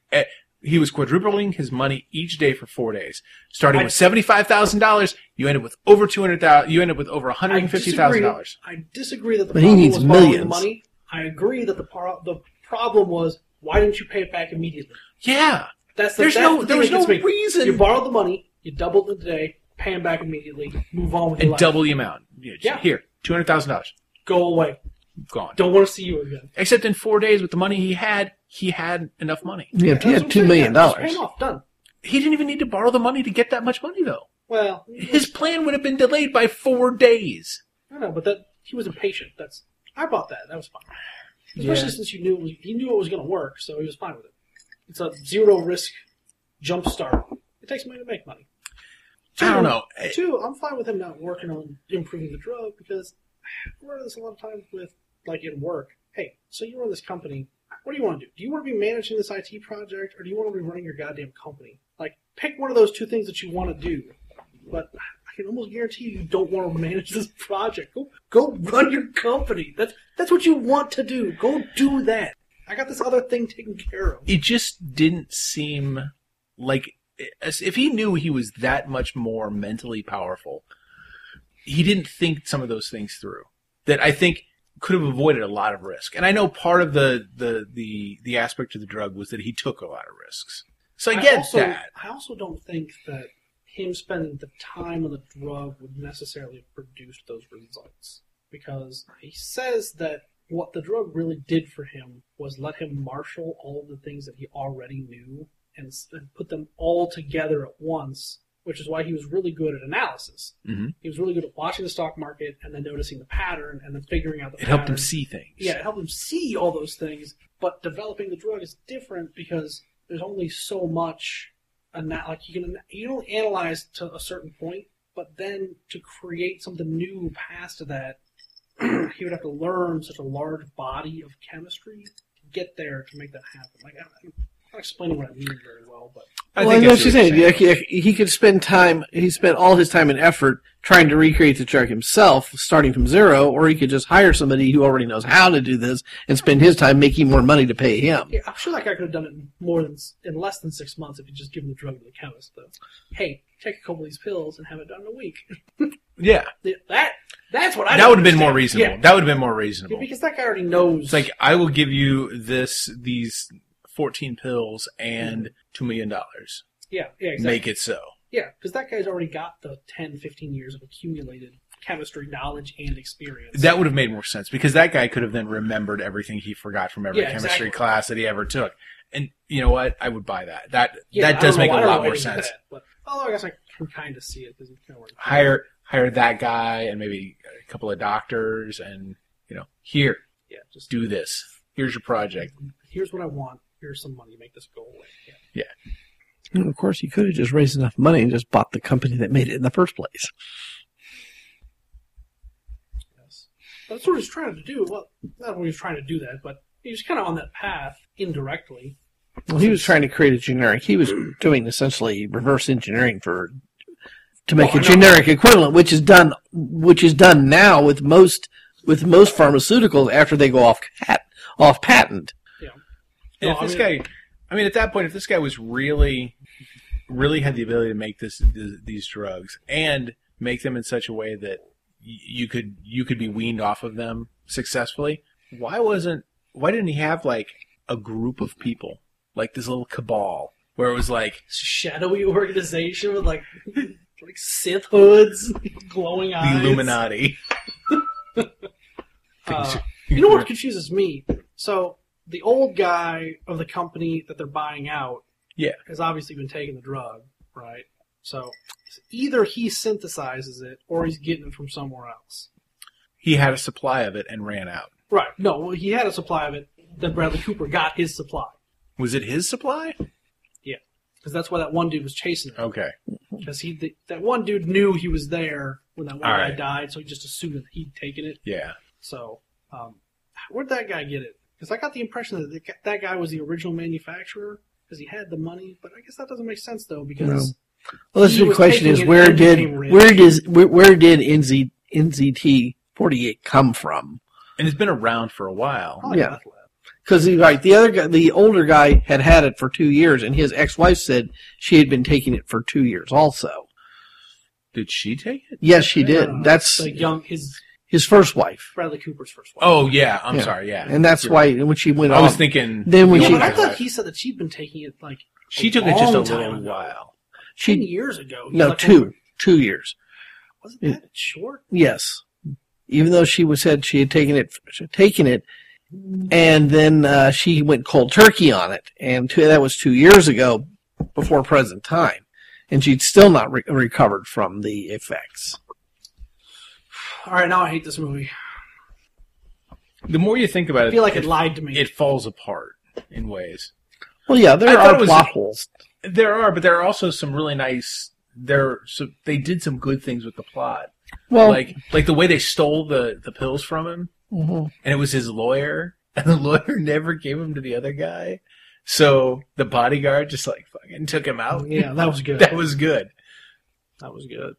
He was quadrupling his money each day for 4 days. Starting with $75,000, you ended with over $200,000. You ended with over $150,000. I disagree that the But he problem needs was borrowing the millions. money. I agree that the problem was why didn't you pay it back immediately? Yeah, That's there was thing no that gets me. reason. You borrowed the money, you doubled it today, pay them back immediately, move on with your And life. double the amount. Yeah. Here, $200,000 Go away. gone. Don't want to see you again. Except in 4 days, with the money he had enough money. He That's had what I'm $2 saying. million. Just pay 'em off. Done. He didn't even need to borrow the money to get that much money, though. Well, His plan would have been delayed by 4 days. I know, but he was impatient. I bought that. That was fine. Especially since he knew it was going to work, so he was fine with it. It's a zero risk jump start. It takes money to make money. I don't know. Two, I'm fine with him not working on improving the drug because I run this a lot of times with, like, in work. Hey, so you run this company. What do you want to do? Do you want to be managing this IT project, or do you want to be running your goddamn company? Like, pick one of those two things that you want to do. But I can almost guarantee you don't want to manage this project. Go run your company. That's what you want to do. Go do that. I got this other thing taken care of. It just didn't seem like, as if he knew he was that much more mentally powerful, he didn't think some of those things through. That I think could have avoided a lot of risk. And I know part of the aspect of the drug was that he took a lot of risks. So I get that. I also don't think that him spending the time on the drug would necessarily have produced those results. Because he says that what the drug really did for him was let him marshal all of the things that he already knew and put them all together at once, which is why he was really good at analysis. Mhm. He was really good at watching the stock market and then noticing the pattern and then figuring out the It pattern. helped him see things. Yeah, it helped him see all those things, but developing the drug is different because there's only so much, like you can only analyze to a certain point, but then to create something new past that, he would have to learn such a large body of chemistry to get there to make that happen. Like, I'm not explaining what I mean very well, but I Well, think that's that's what what I'm you're saying. He could spend time. He spent all his time and effort trying to recreate the drug himself, starting from zero, or he could just hire somebody who already knows how to do this and spend his time making more money to pay him. yeah, I'm sure that guy could have done it in less than 6 months if he just given the drug to the chemist. Though, hey, take a couple of these pills and have it done in a week. Yeah. That's what I. That don't would have been more understand. reasonable. Yeah. That would have been more Yeah, reasonable. because that guy already knows. It's like, I will give you these 14 pills and $2 million. yeah, exactly. Make it so. Yeah, because that guy's already got the 10, 15 years of accumulated chemistry knowledge and experience. That would have made more sense because that guy could have then remembered everything he forgot from every Yeah, chemistry exactly. class that he ever took. And you know what? I would buy that. That Yeah, does make a I don't lot know more anything sense. that, but although I guess I can kind of see it because it's kind of Hire that guy and maybe a couple of doctors and, here, yeah, just do this. Here's your project. here's what I want. Here's some money. Make this go away. Yeah. And of course, he could have just raised enough money and just bought the company that made it in the first place. Yes. That's what he's trying to do. Well, not what he was trying to do that, but he was kind of on that path indirectly. Well, he was trying to create a generic. He was doing essentially reverse engineering to make a generic equivalent, which is done now with most pharmaceuticals after they go off patent. Yeah. And No, if this guy, at that point, if this guy was really had the ability to make these drugs and make them in such a way that you could be weaned off of them successfully, why wasn't why didn't he have like a group of people, like this little cabal, where it was like Shadowy organization with like Sith hoods, glowing eyes. the Illuminati? You know what confuses me? So the old guy of the company that they're buying out, Yeah. has obviously been taking the drug, right? So either he synthesizes it or he's getting it from somewhere else. He had a supply of it and ran out. Right. No, well, he had a supply of it. Then Bradley Cooper got his supply. Was it his supply? Yeah, because that's why that one dude was chasing him. Okay. Because that one dude knew he was there when that one All guy right. died, so he just assumed that he'd taken it. Yeah. So, where'd that guy get it? Because I got the impression that that guy was the original manufacturer because he had the money. But I guess that doesn't make sense though because Well, the he big was question taking is it where and became rich. where did NZT 48 come from? And it's been around for a while. Probably Yeah. meth lab. Because the other guy, the older guy, had it for 2 years, and his ex-wife said she had been taking it for 2 years also. Did she take it? Yes, she did. No. That's his first wife, Bradley Cooper's first wife. Oh, yeah. I'm Yeah. sorry. Yeah. and that's You're why right. when she went I was off, thinking. Then when Yeah, she- but I thought he said that she'd been taking it like She took it just a long time little ago. while. 10 years ago. no, Like, 2 years. Wasn't that short? Yes, even though she said she had taken it, and then she went cold turkey on it, and that was 2 years ago, before present time, and she'd still not recovered from the effects. All right, now I hate this movie. The more you think about I it, feel like it lied to me. it falls apart in ways. Well, yeah, I there thought are it was- plot holes. There are, but there are also some really nice. They did some good things with the plot, Well, like the way they stole the pills from him, mhm. and it was his lawyer, and the lawyer never gave him to the other guy, so the bodyguard just like fucking took him out. Yeah, that was good. That was good. That was good.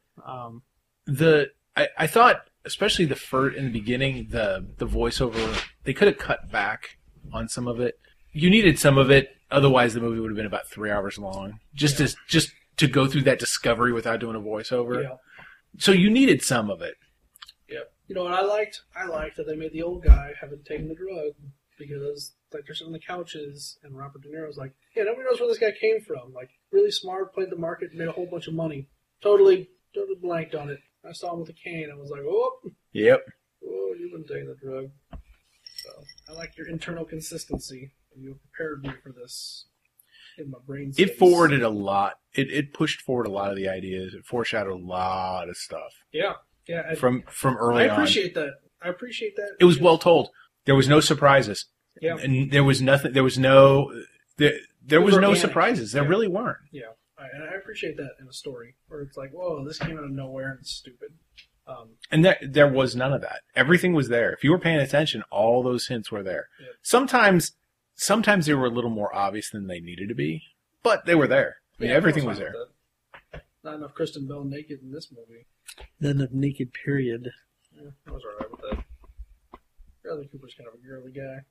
I thought, especially in the beginning, the voiceover, they could have cut back on some of it. You needed some of it, otherwise the movie would have been about 3 hours long. Just to go through that discovery without doing a voiceover. Yeah. So you needed some of it. Yeah. You know what I liked? I liked that they made the old guy haven't taken the drug because like they're sitting on the couches and Robert De Niro's like, yeah, nobody knows where this guy came from. Like, really smart, played the market, made a whole bunch of money. Totally blanked on it. I saw him with a cane. I was like, oh, Yep. you've been taking the drug. So I like your internal consistency. You prepared me for this in my brain space. It forwarded a lot. It pushed forward a lot of the ideas. It foreshadowed a lot of stuff Yeah. Yeah. from I early on. appreciate that. I appreciate that. It was well told. There was no surprises. Yeah. And there was nothing. There was no. There was no organic. surprises. There Yeah. really weren't. Yeah, and I appreciate that in a story where it's like, whoa, this came out of nowhere and it's stupid. And there was none of that. Everything was there. If you were paying attention, all those hints were there. Yeah. Sometimes they were a little more obvious than they needed to be, but they were there. I mean, Yeah, everything I was fine there. with that. Not enough Kristen Bell naked in this movie. Then a naked period. Yeah, I was alright with that. Bradley Cooper's kind of a girly guy.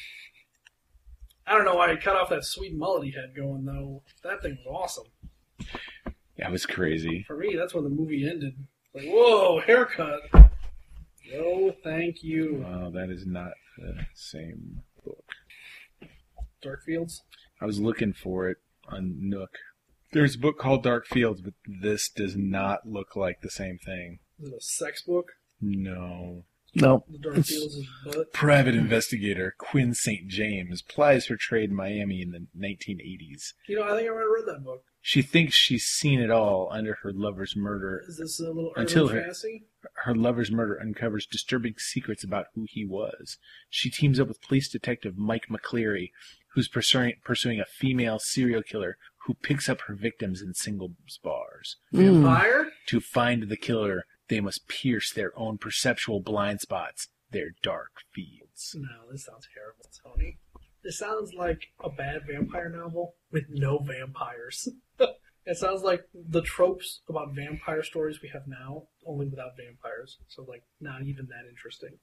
I don't know why he cut off that sweet mullet he had going, though. That thing was awesome. That was crazy. For me, that's when the movie ended. Like, whoa, haircut. No, thank you. Wow, that is not the same book. Dark Fields? I was looking for it on Nook. There's a book called Dark Fields, but this does not look like the same thing. Is it a sex book? No. No, The Dark It's- Fields is butt. Private investigator Quinn St. James plies her trade in Miami in the 1980s. You know, I think I might have read that book. She thinks she's seen it all under her lover's murder. Is this a little Until urban her- fantasy? Her lover's murder uncovers disturbing secrets about who he was. She teams up with police detective Mike McCleary, who's pursuing a female serial killer who picks up her victims in singles bars. Vampire? To find the killer, they must pierce their own perceptual blind spots, their dark fields. No, this sounds terrible, Tony. This sounds like a bad vampire novel with no vampires. It sounds like the tropes about vampire stories we have now, only without vampires. So, like, not even that interesting.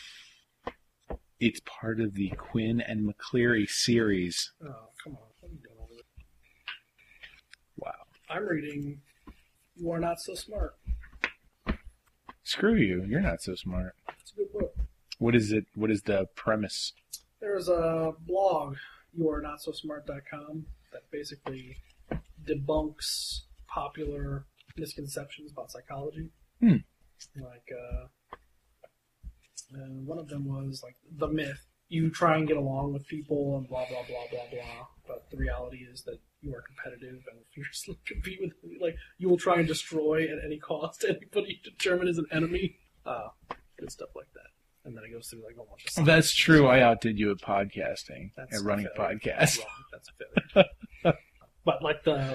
It's part of the Quinn and McCleary series. Oh, come on. What are you doing over there? Wow. I'm reading You Are Not So Smart. Screw you. You're not so smart. It's a good book. What is it? What is the premise? There's a blog, youarenotsosmart.com, that basically debunks popular misconceptions about psychology. Like, and one of them was like the myth: you try and get along with people and blah blah blah blah blah. But the reality is that you are competitive and fiercely compete with, like, you will try and destroy at any cost anybody you determine as an enemy. Good stuff like that. And then it goes through like a bunch of stuff. That's true. I outdid you at podcasting and running a podcast. That's a failure. But like the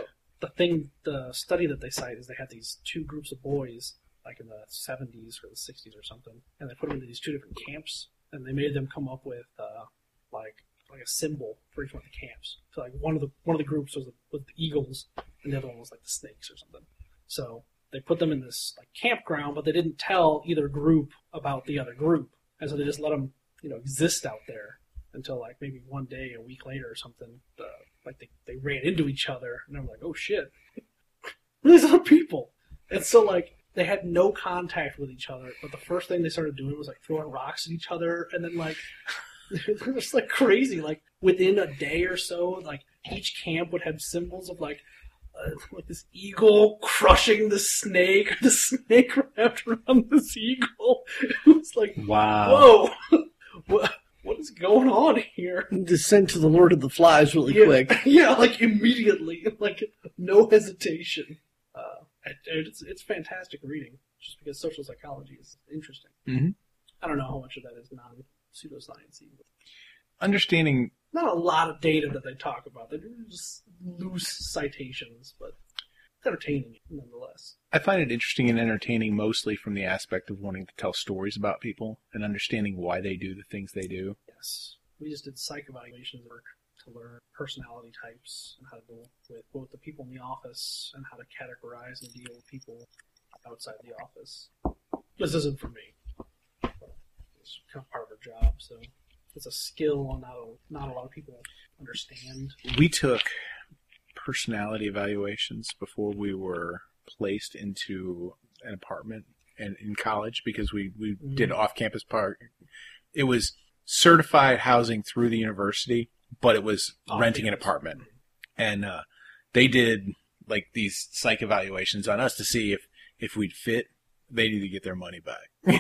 study that they cite is they had these two groups of boys, like in the 70s or the 60s or something, and they put them into these two different camps, and they made them come up with like a symbol for each one of the camps. So like one of the groups was the eagles, and the other one was like the snakes or something. So they put them in this like campground, but they didn't tell either group about the other group, and so they just let them exist out there until like maybe one day, a week later or something. Like they ran into each other, and I'm like, oh shit, these are people. And so like they had no contact with each other, but the first thing they started doing was like throwing rocks at each other, and then like it was just like crazy. Like within a day or so, like each camp would have symbols of like this eagle crushing the snake, or the snake wrapped around this eagle. It was like, wow, whoa, what is going on here? Descent to the Lord of the Flies really quick. Yeah, like immediately, like no hesitation. It's fantastic reading, just because social psychology is interesting. Mm-hmm. I don't know how much of that is non-pseudoscience-y. Understanding. Not a lot of data that they talk about. They're just loose citations, but it's entertaining nonetheless. I find it interesting and entertaining mostly from the aspect of wanting to tell stories about people and understanding why they do the things they do. Yes. We just did psych evaluations work to learn personality types and how to deal with both the people in the office and how to categorize and deal with people outside the office. This isn't for me. It's kind of part of our job, so it's a skill not a lot of people understand. We took personality evaluations before we were placed into an apartment and in college, because we did off-campus park. It was certified housing through the university, but it was renting an apartment. And they did like these psych evaluations on us to see if we'd fit. They need to get their money back.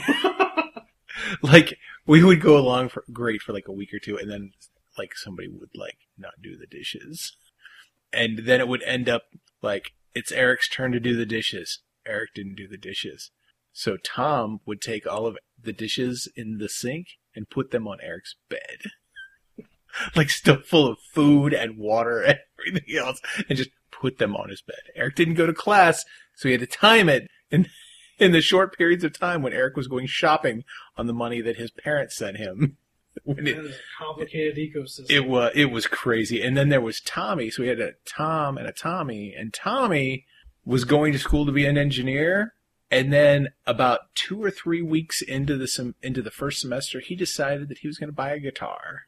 Like, we would go along great for like a week or two, and then like somebody would like not do the dishes. And then it would end up like, it's Eric's turn to do the dishes. Eric didn't do the dishes. So Tom would take all of the dishes in the sink and put them on Eric's bed. Like stuff full of food and water and everything else, and just put them on his bed. Eric didn't go to class, so he had to time it in the short periods of time when Eric was going shopping on the money that his parents sent him. That is a complicated ecosystem. It was crazy. And then there was Tommy, so we had a Tom and a Tommy, and Tommy was going to school to be an engineer. And then about 2 or 3 weeks into the first semester, he decided that he was going to buy a guitar.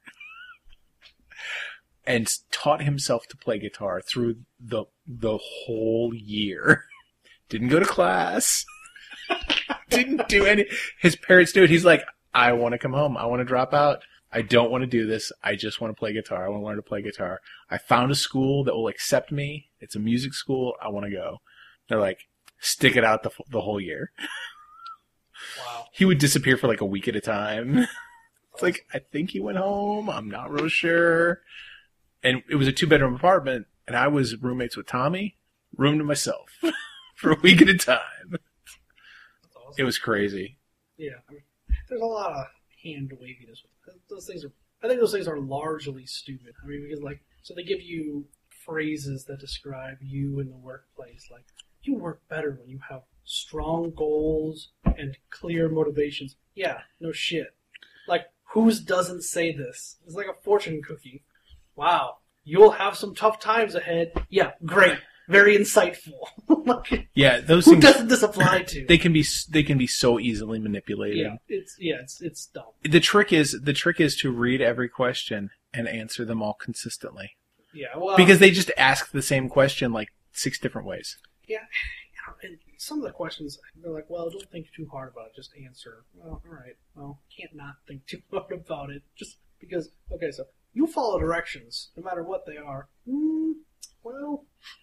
And taught himself to play guitar through the whole year. Didn't go to class. Didn't do any. His parents do it. He's like, I want to come home. I want to drop out. I don't want to do this. I just want to play guitar. I want to learn to play guitar. I found a school that will accept me. It's a music school. I want to go. They're like, stick it out the whole year. Wow. He would disappear for like a week at a time. It's like, I think he went home. I'm not real sure. And it was a 2-bedroom apartment, and I was roommates with Tommy, room to myself for a week at a time. That's awesome. It was crazy. Yeah. I mean, there's a lot of hand waviness. I think those things are largely stupid. I mean, because like, so they give you phrases that describe you in the workplace. Like, you work better when you have strong goals and clear motivations. Yeah, no shit. Like, whose doesn't say this? It's like a fortune cookie. Wow, you'll have some tough times ahead. Yeah, great. Very insightful. Like, Yeah, those who things, doesn't this apply to? they can be so easily manipulated. It's dumb. The trick is to read every question and answer them all consistently. Yeah, well, Because they just ask the same question like 6 different ways. yeah, and some of the questions, they're like, well, don't think too hard about it. Just answer. Well, all right. Well, can't not think too hard about it. Just Because, okay, so you follow directions, no matter what they are. Well,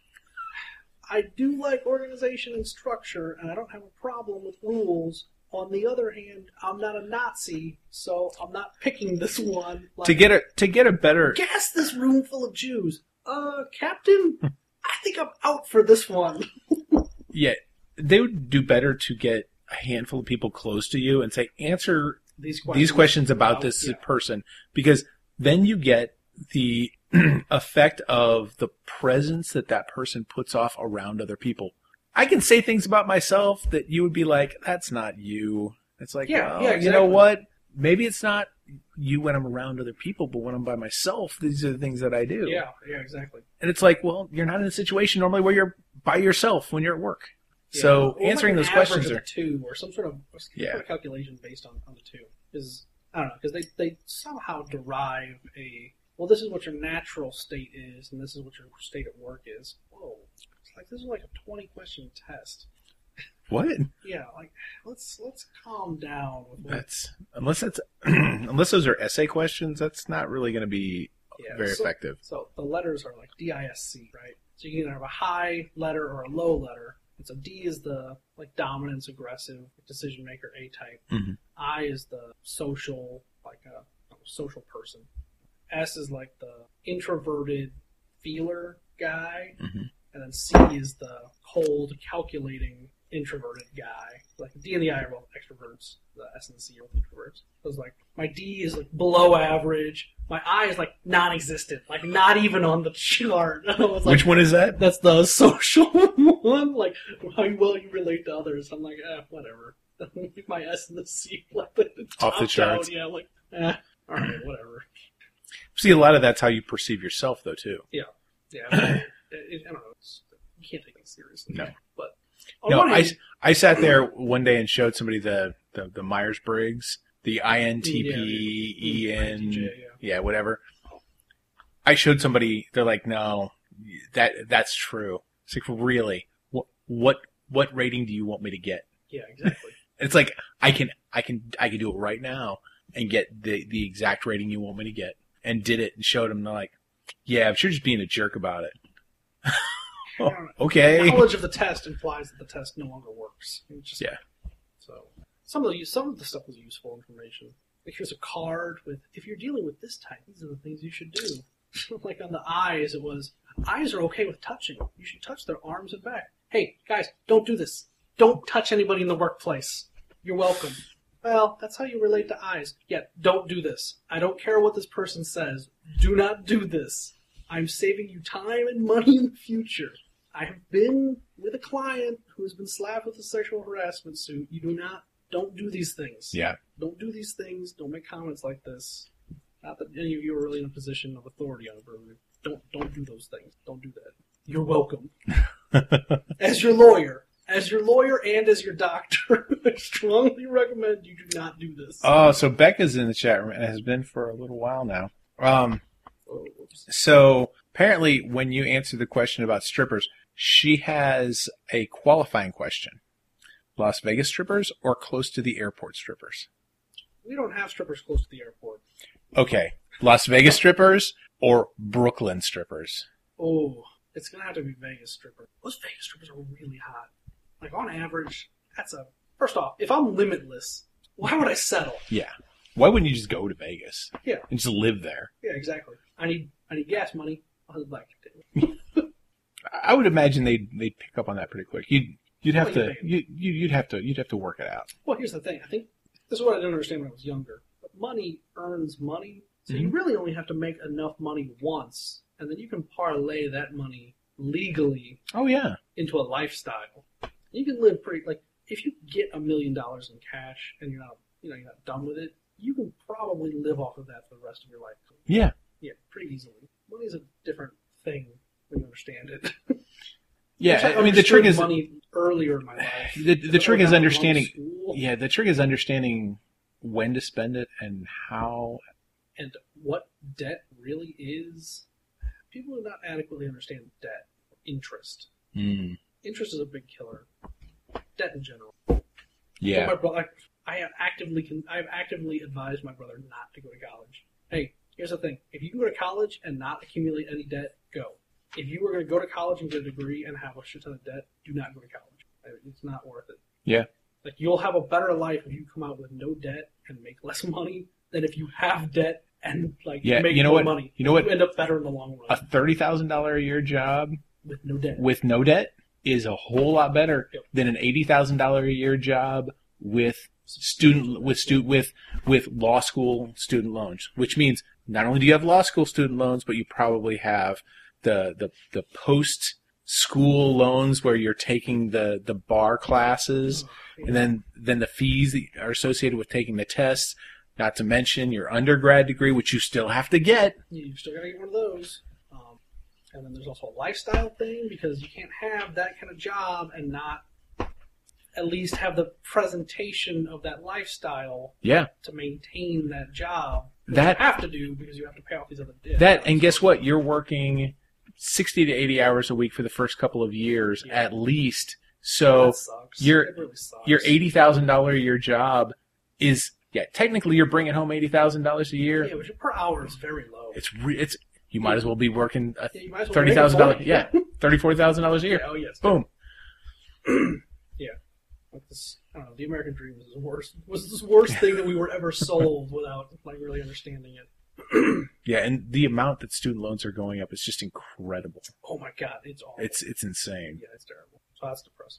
I do like organization and structure, and I don't have a problem with rules. On the other hand, I'm not a Nazi, so I'm not picking this one. Like, to get a better... gas this room full of Jews. Captain, I think I'm out for this one. Yeah, they would do better to get a handful of people close to you and say, answer these questions about this person, because then you get the effect of the presence that person puts off around other people. I can say things about myself that you would be like, that's not you. It's like, exactly. You know what? Maybe it's not you when I'm around other people, but when I'm by myself, these are the things that I do. Yeah, exactly. And it's like, well, you're not in a situation normally where you're by yourself when you're at work. Yeah. So Or answering like those an average questions of are... the two, or some sort of calculation based on the two. Is, I don't know, because they somehow derive a, well, this is what your natural state is, and this is what your state at work is. Whoa. It's like, this is like a 20-question test. What? Yeah, like, let's calm down. That's unless those are essay questions, that's not really going to be very effective. So the letters are like DISC, right? So you can either have a high letter or a low letter. And so D is the like dominance, aggressive, decision maker, A type. Mm-hmm. I is the social, like a social person. S is like the introverted feeler guy. Mm-hmm. And then C is the cold, calculating, introverted guy. Like D and the I are both extroverts. The S and the C are both introverts. So it's like my D is like below average. My I is like non-existent, like not even on the chart. Like, which one is that? That's the social one. Like how well you relate to others. I'm like, whatever. My S and the C like off the charts. Down, yeah, like, all right, whatever. See, a lot of that's how you perceive yourself, though, too. Yeah. I don't know. You can't take it seriously. No. But I sat there one day and showed somebody the Myers-Briggs, the INTP, EN, whatever. I showed somebody, they're like, no, that's true. It's like, really? What rating do you want me to get? Yeah, exactly. It's like, I can do it right now and get the exact rating you want me to get. And did it and showed them. They're like, yeah, I'm sure just being a jerk about it. Oh, okay. Knowledge of the test implies that the test no longer works. So some of the stuff was useful information. Like here's a card with, if you're dealing with this type, these are the things you should do. Like on the eyes, it was, eyes are okay with touching. You should touch their arms and back. Hey, guys, don't do this. Don't touch anybody in the workplace. You're welcome. Well, that's how you relate to eyes. Yeah, don't do this. I don't care what this person says. Do not do this. I'm saving you time and money in the future. I have been with a client who has been slapped with a sexual harassment suit. Don't do these things. Yeah. Don't do these things. Don't make comments like this. Not that any of you are really in a position of authority on it. Don't do those things. Don't do that. You're welcome. As your lawyer and as your doctor, I strongly recommend you do not do this. Oh, so Becca's in the chat room and has been for a little while now. So apparently when you answer the question about strippers, she has a qualifying question. Las Vegas strippers or close to the airport strippers? We don't have strippers close to the airport. Okay. Las Vegas strippers or Brooklyn strippers? Oh, it's going to have to be Vegas strippers. Those Vegas strippers are really hot. Like, on average, first off, if I'm limitless, why would I settle? Yeah. Why wouldn't you just go to Vegas? Yeah. And just live there? Yeah, exactly. I need gas money. I'll have the black table. I would imagine they'd pick up on that pretty quick. You'd have to work it out. Well, here's the thing. I think this is what I didn't understand when I was younger. But money earns money. So you really only have to make enough money once, and then you can parlay that money legally into a lifestyle. You can live pretty, like, if you get $1 million in cash and you're not done with it, you can probably live off of that for the rest of your life. Yeah. Yeah, pretty easily. Money's a different thing when you understand it. Yeah, I mean, the trick is money earlier in my life. The trick is understanding. Yeah, the trick is understanding when to spend it and how. And what debt really is. People do not adequately understand debt or interest. Interest is a big killer. Debt in general. Yeah. So my brother, I have actively advised my brother not to go to college. Hey, here's the thing. If you can go to college and not accumulate any debt, go. If you were going to go to college and get a degree and have a shit ton of debt, do not go to college. It's not worth it. Yeah. Like, you'll have a better life if you come out with no debt and make less money than if you have debt and, like, make more money. You know what? You end up better in the long run. A $30,000 a year job with no debt is a whole lot better than an $80,000 a year job with law school student loans. Which means not only do you have law school student loans, but you probably have the post school loans where you're taking the bar classes, and then the fees that are associated with taking the tests. Not to mention your undergrad degree, which you still have to get. You still got to get one of those. And then there's also a lifestyle thing, because you can't have that kind of job and not at least have the presentation of that lifestyle to maintain that job. That you have to do because you have to pay off these other debts. And guess what? You're working 60 to 80 hours a week for the first couple of years at least. So your $80,000 a year job is technically you're bringing home $80,000 a year. Yeah, but per hour is very low. It's you might as well be working $30,000. Yeah, $34,000 a year. Yeah, oh yes. Boom. Yeah. Like this, I don't know. The American dream was the worst thing that we were ever sold without like really understanding it. Yeah, and the amount that student loans are going up is just incredible. Oh my God, it's awful. It's insane. Yeah, it's terrible. So that's depressing.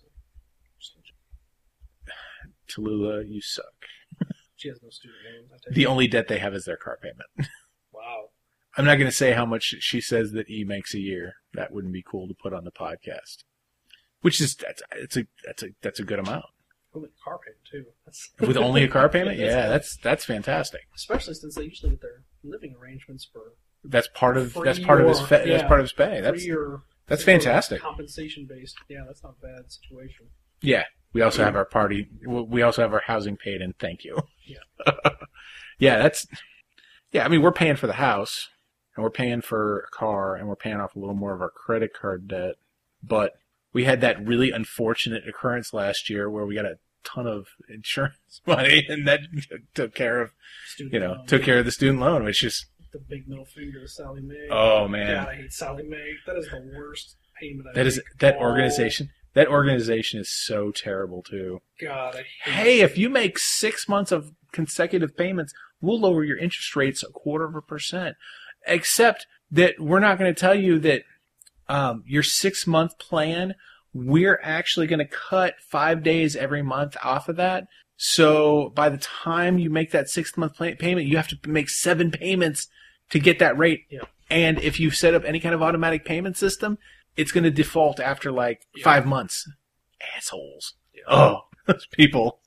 Tallulah, you suck. She has no student loans. The only debt they have is their car payment. Wow. I'm not going to say how much she says that E makes a year. That wouldn't be cool to put on the podcast. Which is that's a good amount. With a car payment too. With only a car payment, that's fantastic. Especially since they usually get their living arrangements for. That's part of his pay. That's fantastic. Compensation based. Yeah, that's not a bad situation. Yeah, we also have our party. We also have our housing paid, and thank you. Yeah. I mean, we're paying for the house, and we're paying for a car, and we're paying off a little more of our credit card debt. But we had that really unfortunate occurrence last year where we got a ton of insurance money, and that took care of the student loan, which is the big middle finger to Sally Mae. Oh man, God, I hate Sally Mae. That is the worst payment. Organization. That organization is so terrible too. God, I hate Hey, if you make 6 months of consecutive payments, we'll lower your interest rates 0.25%. Except that we're not going to tell you that your 6-month plan, we're actually going to cut 5 days every month off of that. So by the time you make that 6-month payment, you have to make 7 payments to get that rate. Yeah. And if you set up any kind of automatic payment system, it's going to default after 5 months. Assholes. Yeah. Oh, those people.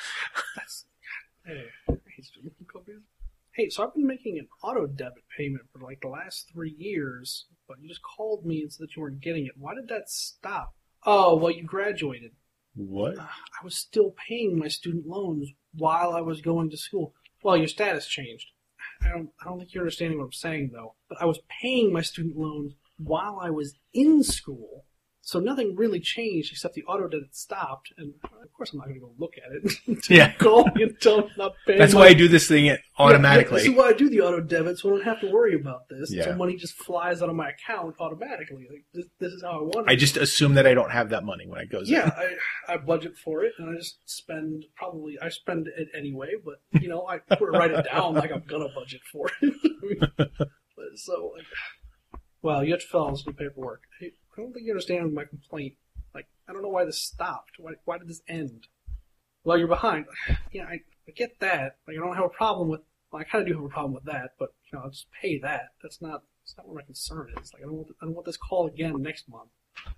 Hey, so I've been making an auto debit payment for the last 3 years, but you just called me and said that you weren't getting it. Why did that stop? Oh, well, you graduated. What? I was still paying my student loans while I was going to school. Well, your status changed. I don't think you're understanding what I'm saying, though. But I was paying my student loans while I was in school. So nothing really changed except the auto debit stopped, and of course I'm not going to go look at it. Call me and tell me I'm not paying. That's why I do this thing automatically. This is why I do the auto debit, so I don't have to worry about this. Yeah. So money just flies out of my account automatically. This is how I want it. I just assume that I don't have that money when it goes in. Yeah, I budget for it, and I just spend it anyway, but I write it down like I'm going to budget for it. So, well, you have to fill out this new paperwork. Hey, I don't think you understand my complaint. I don't know why this stopped. Why did this end? Well, you're behind. Yeah, I get that. I don't have a problem with. Well, I kind of do have a problem with that, but I'll just pay that. That's not where my concern is. I don't want this call again next month.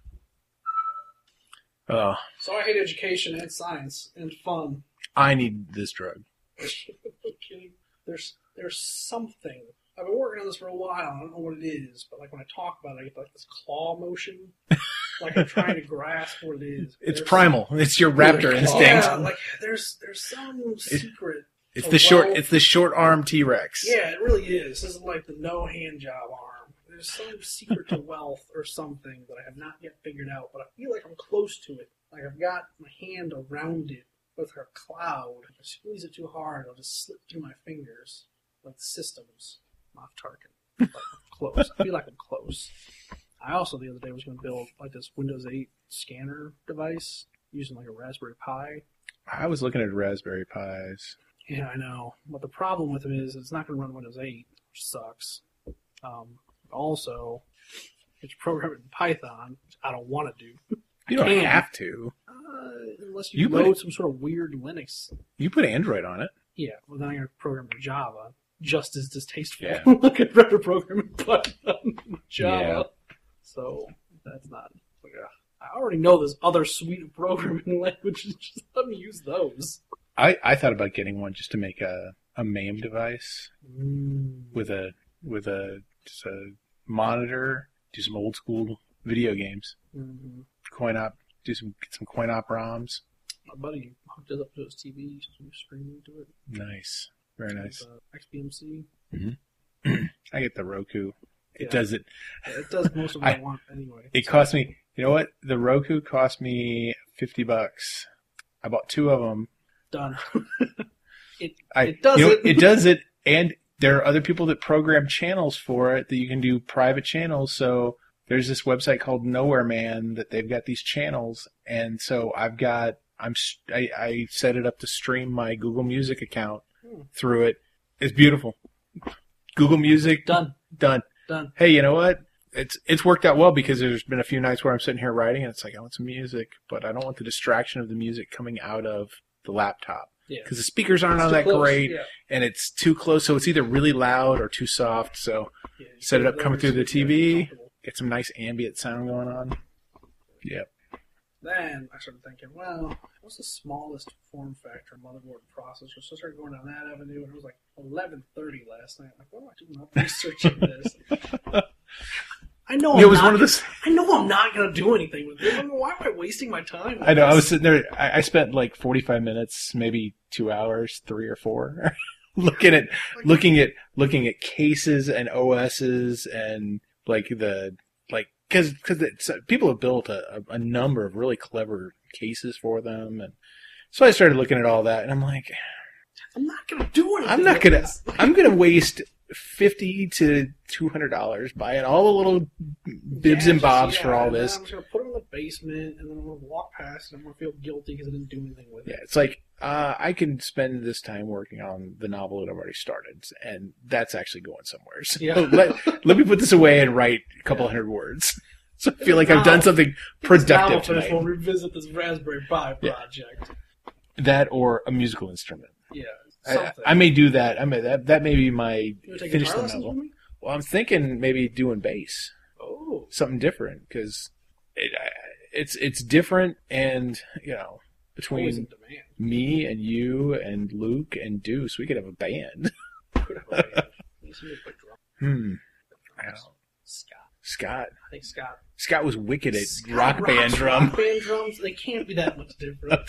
Oh. So I hate education and science and fun. I need this drug. Okay. There's something. I've been working on this for a while. I don't know what it is, but when I talk about it, I get this claw motion. I'm trying to grasp what it is. It's primal. It's your raptor instinct. Yeah, there's some secret. It's the short arm T-Rex. Yeah, it really is. This is like the no hand job arm. There's some secret to wealth or something that I have not yet figured out, but I feel like I'm close to it. I've got my hand around it with her cloud. If I squeeze it too hard, it'll just slip through my fingers. like systems, not Tarkin. But I'm close. I feel like I'm close. I also the other day was going to build like this Windows 8 scanner device using like a Raspberry Pi. I was looking at Raspberry Pis. Yeah, I know. But the problem with it is it's not going to run Windows 8, which sucks. Also, it's programmed in Python, which I don't want to do. You don't have to. Unless you load some sort of weird Linux. You put Android on it. Yeah, well then I got to program in Java. Just as distasteful. Yeah. Like I'd rather program in Python than Java. Yeah. So that's not. Like, I already know this other suite of programming languages. Just let me use those. I thought about getting one just to make a MAME device with a just a monitor, do some old school video games, coin op, get some coin op ROMs. My buddy hooked it up to his TV, so we streaming to it. Nice, very nice. XBMC. I get the Roku. It Yeah. does it. Yeah, it does most of what I want anyway. It cost me. You know what? The Roku cost me $50. I bought 2 of them. Done. It It does it. It does it, and there are other people that program channels for it that you can do private channels. So there's this website called Nowhere Man that they've got these channels, and so I set it up to stream my Google Music account through it. It's beautiful. Google Music Done. done. Done. Hey, you know what? It's worked out well because there's been a few nights where I'm sitting here writing and it's like I want some music, but I don't want the distraction of the music coming out of the laptop. Yeah. Because the speakers aren't It's all too that close, great, yeah. and it's too close, so it's either really loud or too soft. So Yeah, you set it put up coming through the there, TV, comfortable. get some nice ambient sound going on. Yep. Then I started thinking, well, what's the smallest form factor motherboard processor? So I started going down that avenue, and it was like 11:30 last night. Like, what am I doing? I'm researching this. I know. It was one of those. I know I'm not going to do anything with it. I mean, why am I wasting my time? With I know. I was this? sitting there. I spent like 45 minutes, maybe 2 hours, 3 or 4, looking at cases and OSs and because people have built a number of really clever cases for them, and so I started looking at all that, and I'm like, I'm not going to do anything. I'm not with gonna. this. I'm gonna waste $50 to $200 buying all the little bibs and bobs for all and then this. I'm just going to put them in the basement, and then I'm going to walk past, and I'm going to feel guilty because I didn't do anything with it. Yeah, it's like I can spend this time working on the novel that I've already started, and that's actually going somewhere. So Yeah. let me put this away and write a couple hundred words. So I feel like I've done something Now productive we'll tonight. revisit this Raspberry Pi Yeah. project. That or a musical instrument. Yeah, I something. may do that. that may be my You wanna take finish guitar the lessons novel. with me? Well, I'm thinking maybe doing bass. Oh, Something different because it's different, and always between in demand. me and you and Luke and Deuce, we could have a band. Could have a band. Need somebody to play drums. I don't know. Scott. I think Scott was wicked at Scott rock band rocks drum. Rock band drums, they can't be that much different.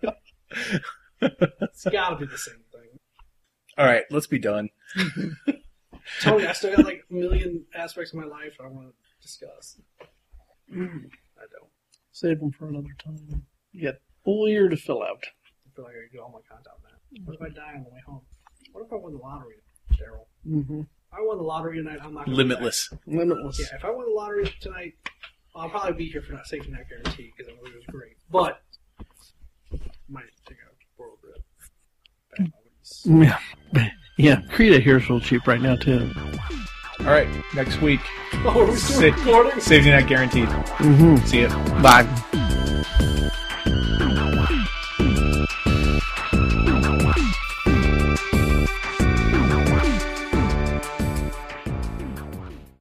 It's got to be the same thing. All right, let's be done. Tony, I still got like a million aspects of my life I want to discuss. I don't. Save them for another time. You got a whole year to fill out. I feel like I could get all my content on that. What if I die on the way home? What if I win the lottery, Daryl? Mm-hmm. If I won the lottery tonight, I'm not gonna Limitless. Limitless. Yeah, if I won the lottery tonight, I'll probably be here for not safety net guarantee because I believe it was great. But might take out spoiled bread. Yeah. Yeah. Krita here's real cheap right now, too. All right, next week. Oh, are we still recording? Safety not guaranteed. Mm-hmm. See ya. Bye.